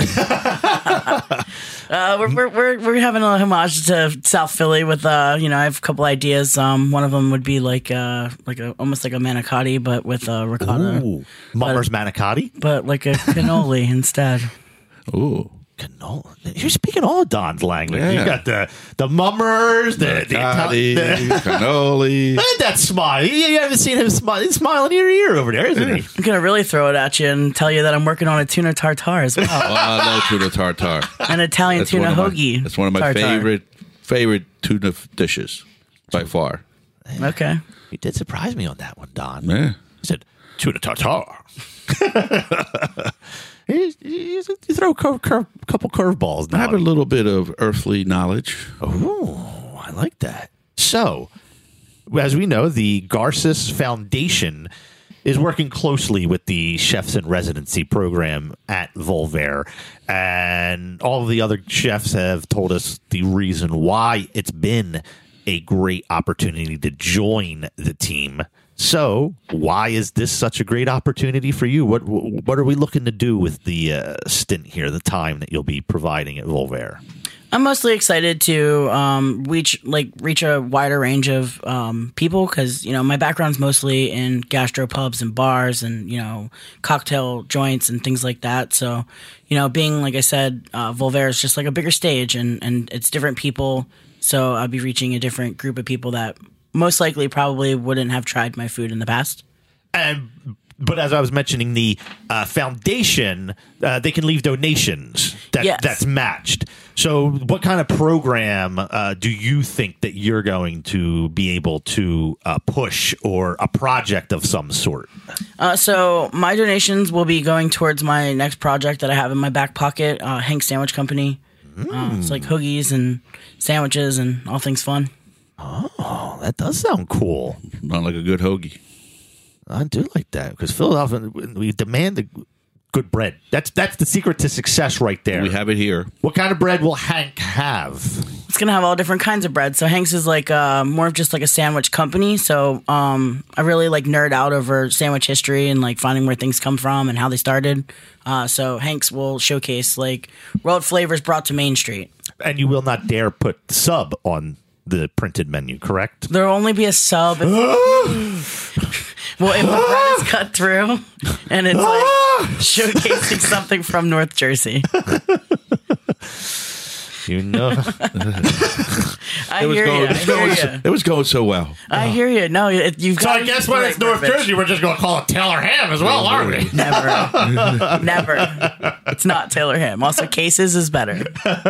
Uh, we're, we're we're we're having a homage to South Philly with uh you know I have a couple ideas. Um, one of them would be like uh like a almost like a manicotti but with uh, ricotta, Ooh, mummer's manicotti. but like a cannoli instead. Ooh. Canola. You're speaking all of Don's language. Yeah. You got the the mummers, the, the, Cannoli, Italian- the cannoli. Look at that smile. You, you haven't seen him smile. He's smiling ear to ear over there, isn't he? I'm gonna really throw it at you and tell you that I'm working on a tuna tartare as well, Oh, I love tuna tartare. an Italian That's tuna one of my, hoagie. That's one of my tartare. favorite favorite tuna f- dishes by far. Okay, You did surprise me on that one, Don. Yeah. He said, tuna tartare. you, you, you throw a cur- cur- couple curveballs I now. have a little bit of earthly knowledge. Oh, I like that. So, as we know, the Garces Foundation is working closely with the Chefs in Residency program at Volvaire. And all of the other chefs have told us the reason why it's been a great opportunity to join the team. So, why is this such a great opportunity for you? What what are we looking to do with the uh, stint here, the time that you'll be providing at Volvaire? I'm mostly excited to um, reach like reach a wider range of um, people because you know my background's mostly in gastropubs and bars and you know cocktail joints and things like that. So you know, being like I said, uh, Volvaire is just like a bigger stage and and it's different people. So I'll be reaching a different group of people that most likely probably wouldn't have tried my food in the past. And but as I was mentioning, the uh, foundation, uh, they can leave donations that Yes. that's matched. So what kind of program uh, do you think that you're going to be able to uh, push, or a project of some sort? Uh, so my donations will be going towards my next project that I have in my back pocket, uh, Hank's Sandwich Company. Mm. Uh, it's like hoagies and sandwiches and all things fun. Oh, that does sound cool. Not like a good hoagie. I do like that because Philadelphia, we demand the good bread. That's that's the secret to success right there. We have it here. What kind of bread will Hank have? It's gonna have all different kinds of bread. So Hank's is like uh, more of just like a sandwich company. So um, I really like nerd out over sandwich history and like finding where things come from and how they started. Uh, so Hank's will showcase like world flavors brought to Main Street. And you will not dare put sub on the printed menu, correct? There will only be a sub. If- Well, if the bread is cut through and it's like showcasing something from North Jersey. You know. I It was hear going, you. it I was going hear so, you. it was going so well. I hear you. No, it, you've So got I guess when it's North Jersey, we're just going to call it Taylor Ham as well, aren't we? Never. Never. It's not Taylor Ham. Also, Cases is better.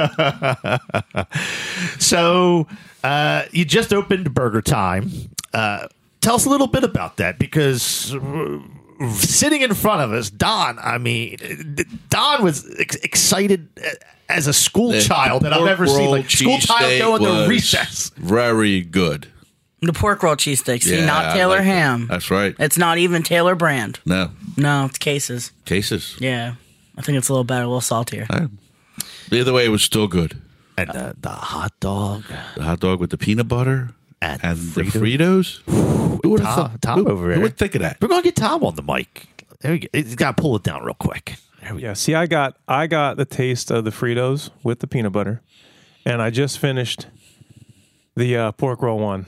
So uh, you just opened Burger Time. Uh, tell us a little bit about that, because uh, sitting in front of us, Don, I mean, Don was ex- excited as a school The child that I've pork ever seen. roll Like school child cheesesteak going to was recess. Very good. The pork roll cheesesteak. See, Yeah, not I Taylor like that. Ham. That's right. It's not even Taylor brand. No. No, it's Cases. Cases. Yeah. I think it's a little better, a little saltier. I- The other way, it was still good. And uh, the hot dog. The hot dog with the peanut butter And and the Fritos. Fritos. Who would have Tom, thought? Tom who, over there. Who would think of that? We're going to get Tom on the mic. There we go. He's got to pull it down real quick. There we Yeah, see, I got I got the taste of the Fritos with the peanut butter, and I just finished the uh, pork roll one.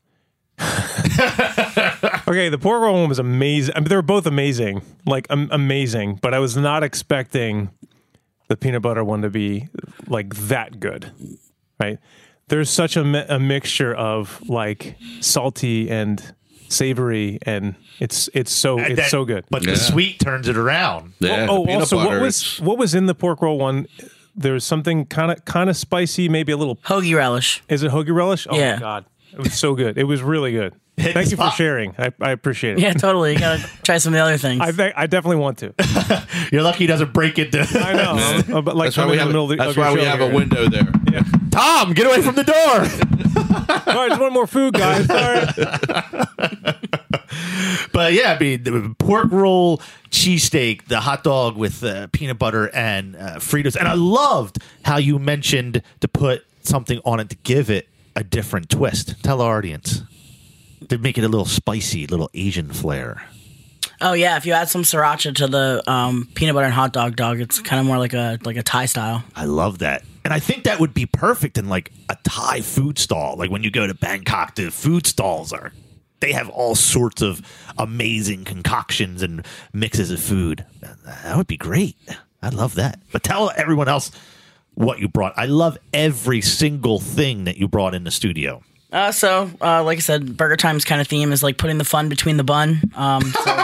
Okay, the pork roll one was amazing. I mean, they were both amazing, like um, amazing. But I was not expecting the peanut butter one to be like that good, right? There's such a, mi- a mixture of like salty and savory, and it's it's so And it's that- so good. But Yeah. the sweet turns it around. Yeah, oh, the peanut also, butter. what was it's- what was in the pork roll one? There's something kind of kind of spicy, maybe a little. Hoagie relish. Is it hoagie relish? Oh Yeah. my god, it was so good. It was really good. Thank you for sharing. I, I appreciate it. Yeah, totally. You gotta try some of the other things. I think I definitely want to. You're lucky he doesn't break it. I know, uh, but like That's why I'm we in the have, middle of the- that's of your why we show have here. a window there. Yeah. Tom, get away from the door. All right, just one more food, guys. All right. But yeah, I mean, the pork roll, cheesesteak, the hot dog with uh, peanut butter and uh, Fritos. And I loved how you mentioned to put something on it to give it a different twist. Tell our audience. To make it a little spicy, a little Asian flair. Oh yeah, if you add some sriracha to the um, peanut butter and hot dog dog, it's kind of more like a like a Thai style. I love that. And I think that would be perfect in like a Thai food stall. Like when you go to Bangkok, the food stalls are, they have all sorts of amazing concoctions and mixes of food. That would be great. I love that. But tell everyone else what you brought. I love every single thing that you brought in the studio. Uh, so, uh, like I said, Burger Time's kind of theme is like putting the fun between the bun. Um, so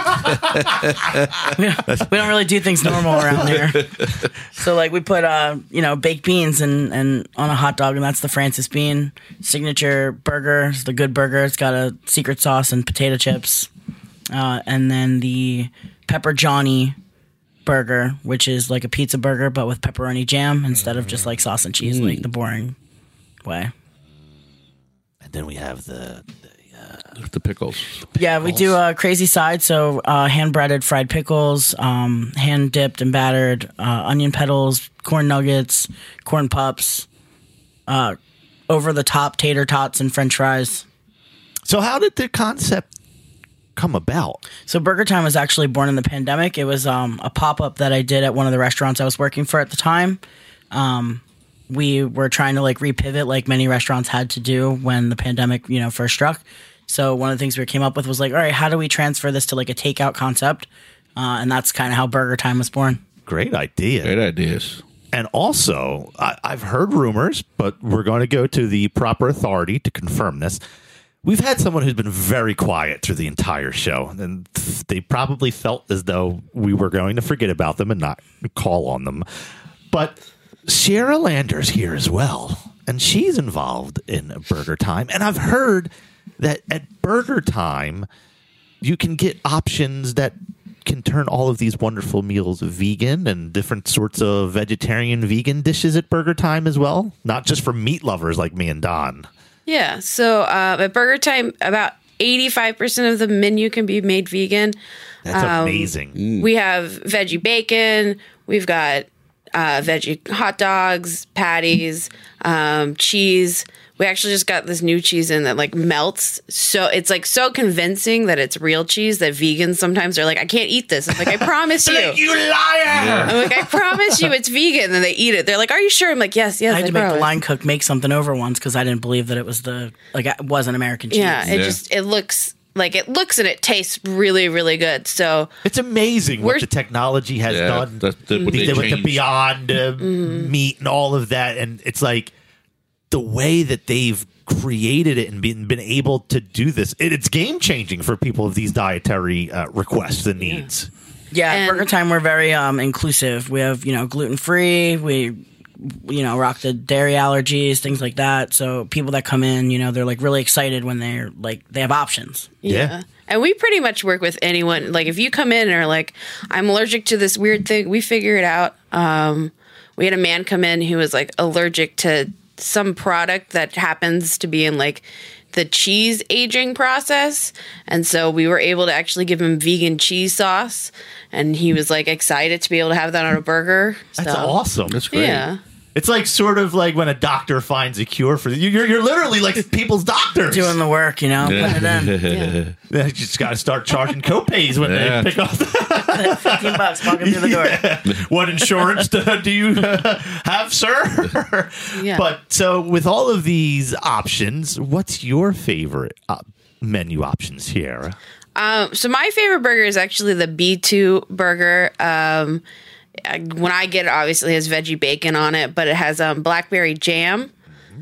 we, don't, we don't really do things normal around here. So, like, we put, uh, you know, baked beans and, and on a hot dog, and that's the Francis Bean signature burger. It's the good burger. It's got a secret sauce and potato chips. Uh, and then the Pepper Johnny burger, which is like a pizza burger, but with pepperoni jam instead of just like sauce and cheese, like the boring way. Then we have the the, the pickles. Yeah, we do a crazy side. So uh, hand breaded fried pickles, um, hand dipped and battered uh, onion petals, corn nuggets, corn pups, uh, over the top tater tots and French fries. So how did the concept come about? So Burger Time was actually born in the pandemic. It was um, a pop up that I did at one of the restaurants I was working for at the time. Um, we were trying to like repivot, like many restaurants had to do when the pandemic, you know, first struck. So one of the things we came up with was like, all right, how do we transfer this to like a takeout concept? Uh, and that's kind of how Burger Time was born. Great idea. Great ideas. And also, I, I've heard rumors, but we're going to go to the proper authority to confirm this. We've had someone who's been very quiet through the entire show, and they probably felt as though we were going to forget about them and not call on them. But Sierra Lander's here as well, and she's involved in Burger Time. And I've heard that at Burger Time, you can get options that can turn all of these wonderful meals vegan and different sorts of vegetarian vegan dishes at Burger Time as well, not just for meat lovers like me and Don. Yeah, so uh, at Burger Time, about eighty-five percent of the menu can be made vegan. That's um, amazing. Mm. We have veggie bacon. We've got uh, veggie hot dogs, patties, um, cheese. We actually just got this new cheese in that like melts. So it's like so convincing that it's real cheese that vegans sometimes are like, I can't eat this. I'm like, I promise you. You liar! Yeah. I'm like, I promise you it's vegan. And they eat it. They're like, are you sure? I'm like, yes, yes. I had I to make the promise. line cook make something over once because I didn't believe that it was the like it was an American cheese. Yeah, it Yeah. just it looks like it looks and it tastes really, really good. So It's amazing what We're- the technology has Yeah, done the- the- what with, they the, with the changed. Beyond uh, meat and all of that. And it's like the way that they've created it and been, been able to do this. It, it's game changing for people of these dietary uh, requests and needs. Yeah, at And- Burger Time, we're very um, inclusive. We have, you know, gluten free. We, you know, rock the dairy allergies, things like that. So people that come in, you know, they're like really excited when they're like, they have options. yeah. Yeah. And we pretty much work with anyone. Like if you come in and are like, I'm allergic to this weird thing, we figure it out. Um, we had a man come in who was like allergic to some product that happens to be in like the cheese aging process. And so we were able to actually give him vegan cheese sauce. And he was like excited to be able to have that on a burger. That's so, awesome. That's great. Yeah. It's like sort of like when a doctor finds a cure for you. You're, you're literally like people's doctors. Doing the work, you know, putting it in. They just got to start charging copays when Yeah. they pick up. fifteen bucks walking through the door. Yeah. What insurance do, do you uh, have, sir? Yeah. But so with all of these options, what's your favorite uh, menu option, Sierra? Um, so my favorite burger is actually the B two burger. Um, I- when I get it, obviously it has veggie bacon on it, but it has um, blackberry jam.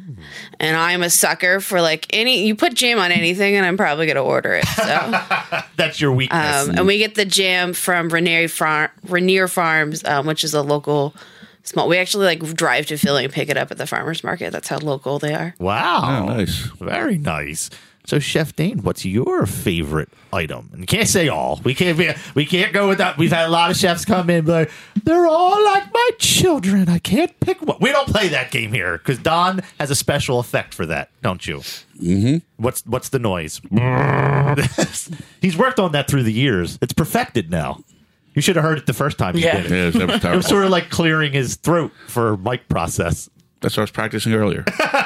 And I'm a sucker for like any, you put jam on anything and I'm probably going to order it. So, That's your weakness. um, and we get the jam from Rainier, Far- Rainier Farms, um, which is a local small, we actually like drive to Philly and pick it up at the farmer's market. That's how local they are. Wow. Oh, nice. Very nice. So, Chef Dane, what's your favorite item? And you can't say all. We can't be, we can't go with that. We've had a lot of chefs come in and be like, they're all like my children. I can't pick one. We don't play that game here because Don has a special effect for that, don't you? Mm-hmm. What's what's the noise? He's worked on that through the years. It's perfected now. You should have heard it the first time you Yeah. did it. Yeah, it's never It was terrible. sort of like clearing his throat for mic process. That's what I was practicing earlier.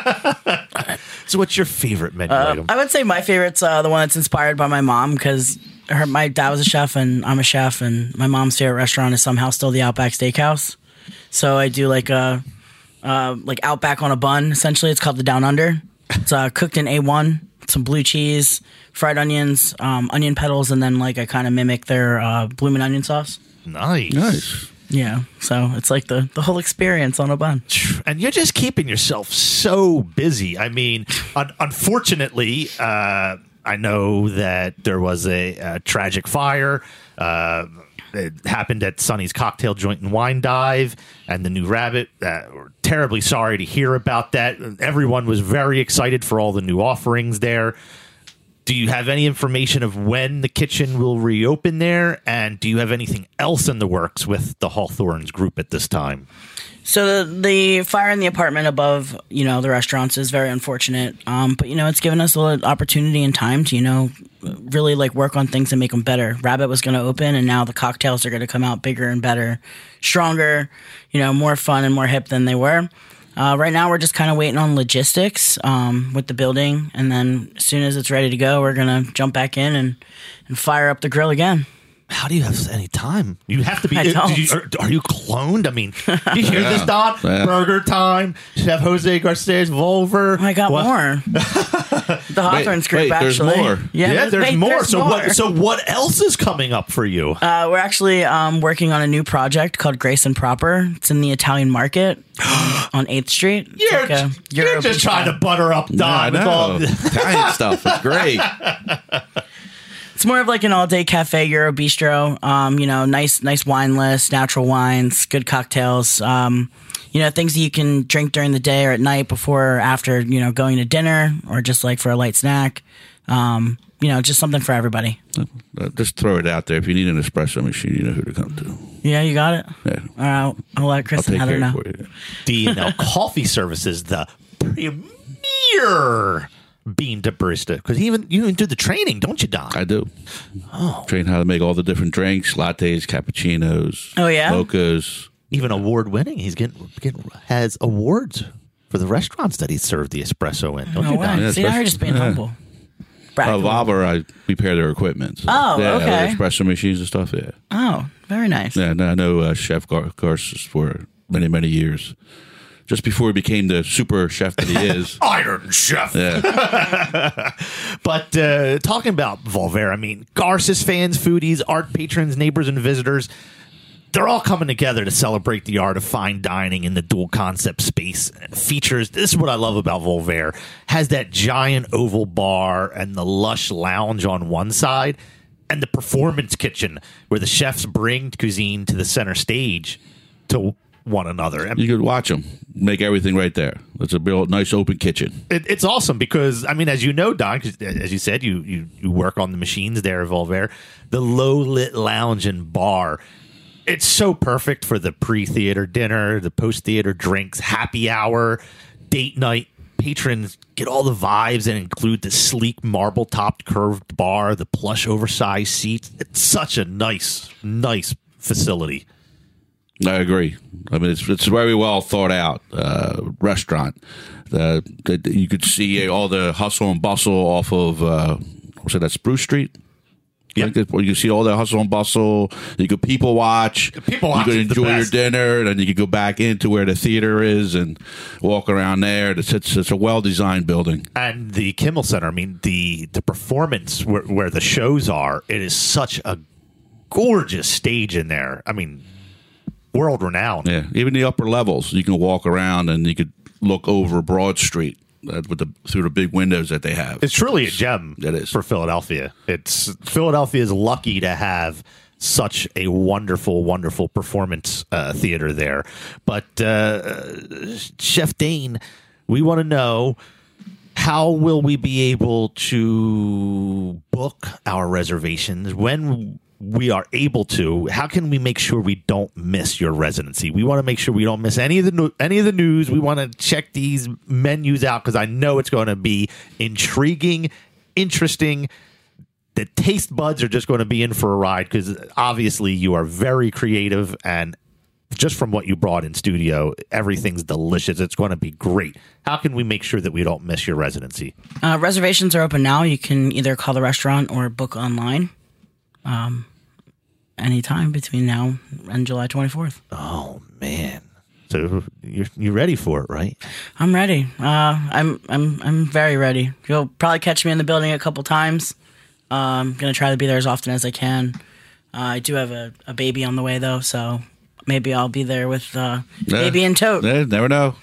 So, what's your favorite menu Uh, item? I would say my favorite's uh, the one that's inspired by my mom because her my dad was a chef and I'm a chef, and my mom's favorite restaurant is somehow still the Outback Steakhouse. So I do like a uh, like Outback on a bun. Essentially, it's called the Down Under. It's uh, cooked in A one, some blue cheese, fried onions, um, onion petals, and then like I kind of mimic their uh, bloomin' onion sauce. Nice. Nice. Yeah, so it's like the the whole experience on a bun. And you're just keeping yourself so busy. I mean, un- unfortunately, uh, I know that there was a, a tragic fire. Uh, it happened at Sonny's Cocktail Joint and Wine Dive and the New Rabbit. Uh, we're terribly sorry to hear about that. Everyone was very excited for all the new offerings there. Do you have any information of when the kitchen will reopen there? And do you have anything else in the works with the Hawthorns group at this time? So the, the fire in the apartment above, you know, the restaurants is very unfortunate. Um, but you know, it's given us a little opportunity and time to, you know, really like work on things and make them better. Rabbit was going to open, and now the cocktails are going to come out bigger and better, stronger, you know, more fun and more hip than they were. Uh, right now, we're just kind of waiting on logistics um, with the building, and then as soon as it's ready to go, we're gonna jump back in and, and fire up the grill again. How do you have any time? You have to be. I don't. do you- are, are you cloned? I mean, you hear Yeah. this, Don? Yeah. Burger Time, Chef Jose Garcia's Volver. I got What- more. The Hawthorne's group, wait, there's actually. more. Yeah, there's wait, more. there's so more. what? So what else is coming up for you? Uh, we're actually um, working on a new project called Grace and Proper. It's in the Italian Market um, on eighth Street. It's You're, like a you're Euro just trying to bistro. butter up Yeah, I Don with know. all. Italian stuff is great. It's more of like an all-day cafe, Euro bistro. Um, you know, nice, nice wine list, natural wines, good cocktails. Um, you know, things that you can drink during the day or at night before or after. You know, going to dinner or just like for a light snack. Um, you know, just something for everybody. Uh, just throw it out there. If you need an espresso machine, you know who to come to. Yeah, you got it. Yeah. All right, I'll, I'll let I'll Chris and take Heather care know. for you. D and L Coffee Services, the premier bean to barista. Because even you even do the training, don't you, Don? I do. Oh. Train how to make all the different drinks, lattes, cappuccinos. Oh, yeah? Mochas. Even award winning. He's getting, getting has awards for the restaurants that he served the espresso in. Don't No you, way. Don? Yeah, See, now you're especially- just being yeah. humble. Brag a Uh, little. Valver, I repair their equipment. So. Oh, yeah, okay. their espresso machines and stuff, yeah. Oh, very nice. Yeah, no, I know uh, Chef Gar- Garces for many, many years. Just before he became the super chef that he is. Iron Chef. Yeah. But uh, talking about Volver, I mean, Garces fans, foodies, art patrons, neighbors, and visitors, they're all coming together to celebrate the art of fine dining in the dual concept space. Features, this is what I love about Volver, has that giant oval bar and the lush lounge on one side, and the performance kitchen where the chefs bring cuisine to the center stage to one another. And You could watch them make everything right there. It's a real nice open kitchen. It, it's awesome because, I mean, as you know, Don, 'cause as you said, you, you, you work on the machines there at Volver, the low-lit lounge and bar, it's so perfect for the pre-theater dinner, the post-theater drinks, happy hour, date night. Patrons get all the vibes and include the sleek marble-topped curved bar, the plush oversized seats. It's such a nice, nice facility. I agree. I mean, it's it's very well thought out uh, restaurant. Uh, that you could see all the hustle and bustle off of uh, what's that? Spruce Street. Yeah. Like, you can see all the hustle and bustle. You could people watch. People watch You could is the enjoy your best. dinner, and then you could go back into where the theater is and walk around there. It's it's, it's a well designed building. And the Kimmel Center, I mean, the the performance where, where the shows are, it is such a gorgeous stage in there. I mean, world renowned. Yeah, even the upper levels, you can walk around and you could look over Broad Street uh, with the through the big windows that they have. It's truly a gem It is. for Philadelphia. It's Philadelphia is lucky to have such a wonderful, wonderful performance uh, theater there. But uh, Chef Dane, we want to know, how will we be able to book our reservations when we are able to? How can we make sure we don't miss your residency? We want to make sure we don't miss any of the no- any of the news. We want to check these menus out because I know it's going to be intriguing, interesting. The taste buds are just going to be in for a ride because obviously you are very creative, and just from what you brought in studio, everything's delicious. It's going to be great. How can we make sure that we don't miss your residency? Uh, reservations are open now. You can either call the restaurant or book online. Um, anytime between now and July twenty-fourth. Oh man! So you're you ready for it, right? I'm ready. Uh, I'm I'm I'm very ready. You'll probably catch me in the building a couple times. Uh, I'm gonna try to be there as often as I can. Uh, I do have a, a baby on the way though, so maybe I'll be there with uh, Yeah. baby in tote. Yeah, never know.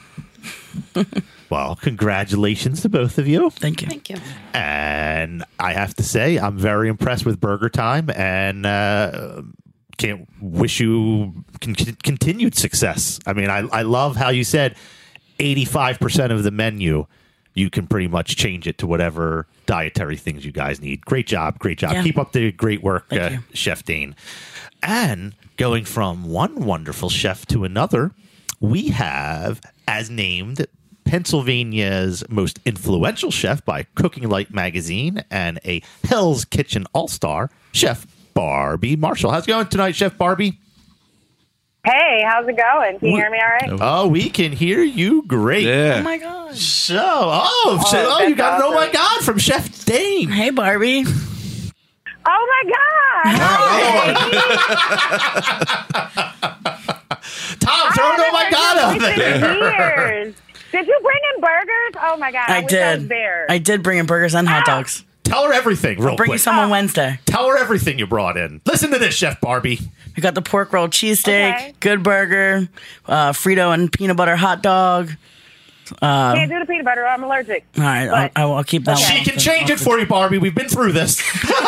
Well, congratulations to both of you. Thank you. Thank you. And I have to say, I'm very impressed with Burger Time, and uh, can't wish you con- continued success. I mean, I, I love how you said eighty-five percent of the menu, you can pretty much change it to whatever dietary things you guys need. Great job. Great job. Yeah. Keep up the great work, Thank uh, you. Chef Dane. And going from one wonderful chef to another, we have, as named, Pennsylvania's most influential chef by Cooking Light magazine and a Hell's Kitchen all-star, Chef Barbie Marshall. How's it going tonight, Chef Barbie? Hey, how's it going? Can you hear me all right? Oh, we can hear you great. Yeah. Oh my gosh. So, oh, so, oh, you that's got it. Oh my awesome. God, from Chef Dane. Hey Barbie. Oh my Tom, throw it on my god out there. Years. Did you bring in burgers? Oh my god! I, I wish I was did. there. I did bring in burgers and hot dogs. Tell her everything, real I'll bring quick. you some on Wednesday. Tell her everything you brought in. Listen to this, Chef Barbie. We got the pork roll cheesesteak, Okay. good burger, uh, Frito and peanut butter hot dog. Uh, Can't do the peanut butter. I'm allergic. all right, But- I'll, I'll keep that one. She can change it for you, Barbie. We've been through this.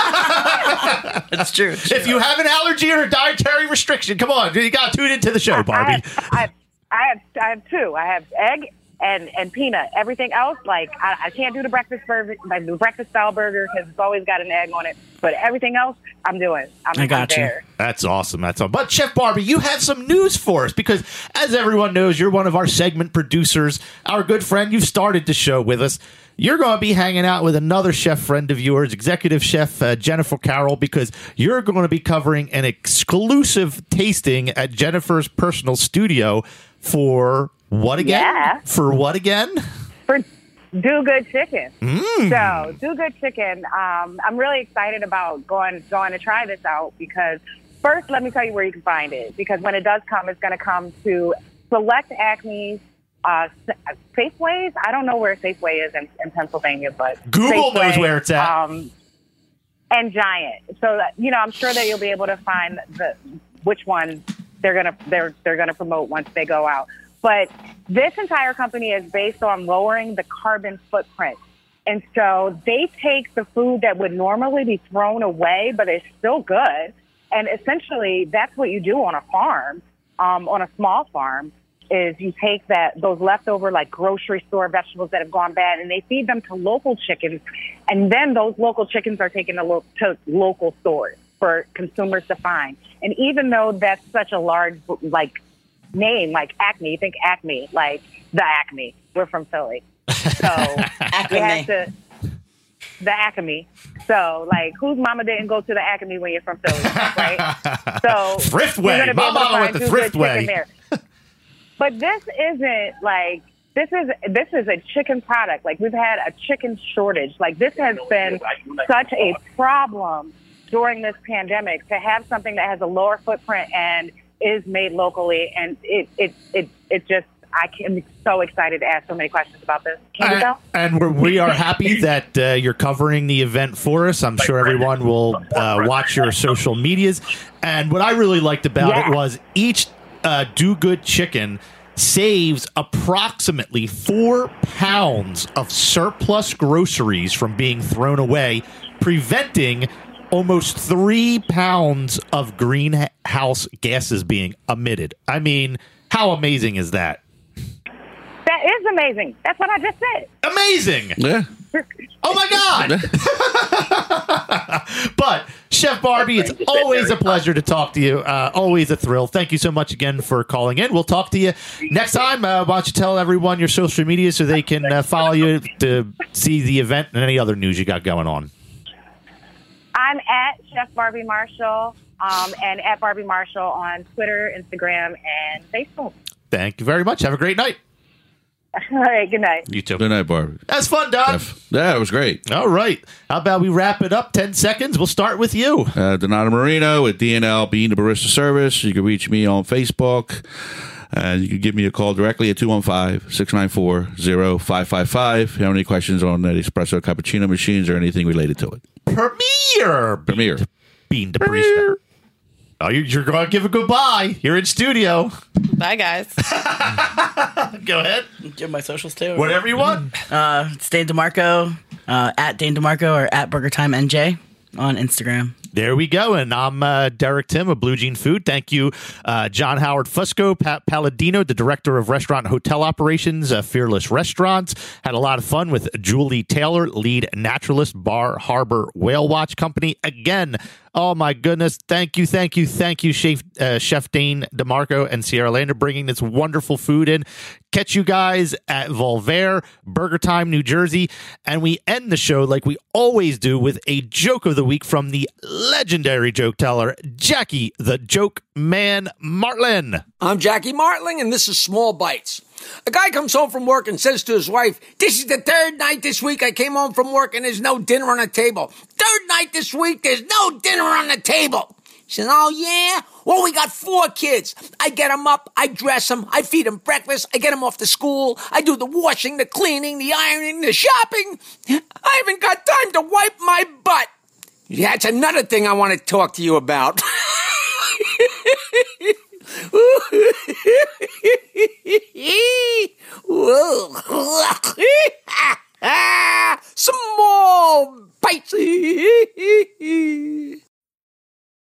It's true. It's true. If you have an allergy or a dietary restriction, come on. You got to tune into the show, I Barbie. have, I, have, I have I have two. I have egg and, and peanut. Everything else, like I, I can't do the breakfast burger, like the breakfast style burger because it's always got an egg on it. But everything else, I'm doing. I'm, I got I'm you. there. That's awesome. That's awesome. But Chef Barbie, you have some news for us because, as everyone knows, you're one of our segment producers, our good friend. You've started the show with us. You're going to be hanging out with another chef friend of yours, executive chef uh, Jennifer Carroll, because you're going to be covering an exclusive tasting at Jennifer's personal studio for what again? Yeah. For what again? For Do Good Chicken. Mm. So Do Good Chicken. Um, I'm really excited about going going to try this out because first, let me tell you where you can find it. Because when it does come, it's going to come to select Acme's uh, Safeways. I don't know where Safeway is in, in Pennsylvania, but Google Safeway, knows where it's at. Um, and Giant. So that, you know, I'm sure that you'll be able to find the which one they're gonna they're they're gonna promote once they go out. But this entire company is based on lowering the carbon footprint. And so they take the food that would normally be thrown away, but it's still good. And essentially, that's what you do on a farm, um, on a small farm, is you take that those leftover, like, grocery store vegetables that have gone bad, and they feed them to local chickens. And then those local chickens are taken to, lo- to local stores for consumers to find. And even though that's such a large, like, name, like Acme, you think Acme, like the Acme. We're from Philly. So we had to, the Acme. So, like, whose mama didn't go to the Acme when you're from Philly, right? So Thriftway. My mama went to Thriftway. There. But this isn't like this is this is a chicken product. Like, we've had a chicken shortage. Like, this has been such a problem during this pandemic to have something that has a lower footprint and is made locally, and it it it it just I am so excited to ask so many questions about this. Can you go? And we're, we are happy that uh, you're covering the event for us. I'm sure everyone will uh, watch your social medias. And what I really liked about Yeah. it was each uh, Do Good Chicken saves approximately four pounds of surplus groceries from being thrown away, preventing almost three pounds of greenhouse gases being emitted. I mean, how amazing is that? That is amazing. That's what I just said. Amazing. Yeah. Oh, my God. But, Chef Barbie, it's always a pleasure to talk to you. Uh, always a thrill. Thank you so much again for calling in. We'll talk to you next time. Uh, why don't you tell everyone your social media so they can uh, follow you to see the event and any other news you got going on? I'm at Chef Barbie Marshall um, and at Barbie Marshall on Twitter, Instagram, and Facebook. Thank you very much. Have a great night. All right, good night. You too. Good night, Barbie. That's fun, Don. Yeah, it was great. All right. How about we wrap it up? ten seconds. We'll start with you. Uh, Donato Marino with D N L Bean to Barista Service. You can reach me on Facebook. And you can give me a call directly at two one five, six nine four, zero five five five. If you have any questions on the espresso cappuccino machines or anything related to it. Premier. Premier. Bean to Barista. Oh, you're, you're going to give a goodbye. You're in studio. Bye, guys. Go ahead. Give my socials too. Whatever you want. Uh, it's Dane DeMarco, uh, at Dane DeMarco or at Burger Time N J on Instagram. There we go. And I'm uh, Derek Tim of Blue Jean Food. Thank you, uh, John Howard Fusco, Pat Palladino, the Director of Restaurant and Hotel Operations, uh, Fearless Restaurants. Had a lot of fun with Julie Taylor, lead naturalist, Bar Harbor Whale Watch Company. Again, oh my goodness. Thank you, thank you, thank you, Chef, uh, Chef Dane DeMarco and Sierra Landa, bringing this wonderful food in. Catch you guys at Volvaire, Burger Time, New Jersey. And we end the show like we always do with a joke of the week from the legendary joke teller, Jackie the Joke Man Martlin. I'm Jackie Martling, and this is Small Bites. A guy comes home from work and says to his wife, this is the third night this week I came home from work and there's no dinner on the table. Third night this week, there's no dinner on the table. She says, oh, yeah? Well, we got four kids. I get them up, I dress them, I feed them breakfast, I get them off to school, I do the washing, the cleaning, the ironing, the shopping. I haven't got time to wipe my butt. That's another thing I want to talk to you about. Small bites.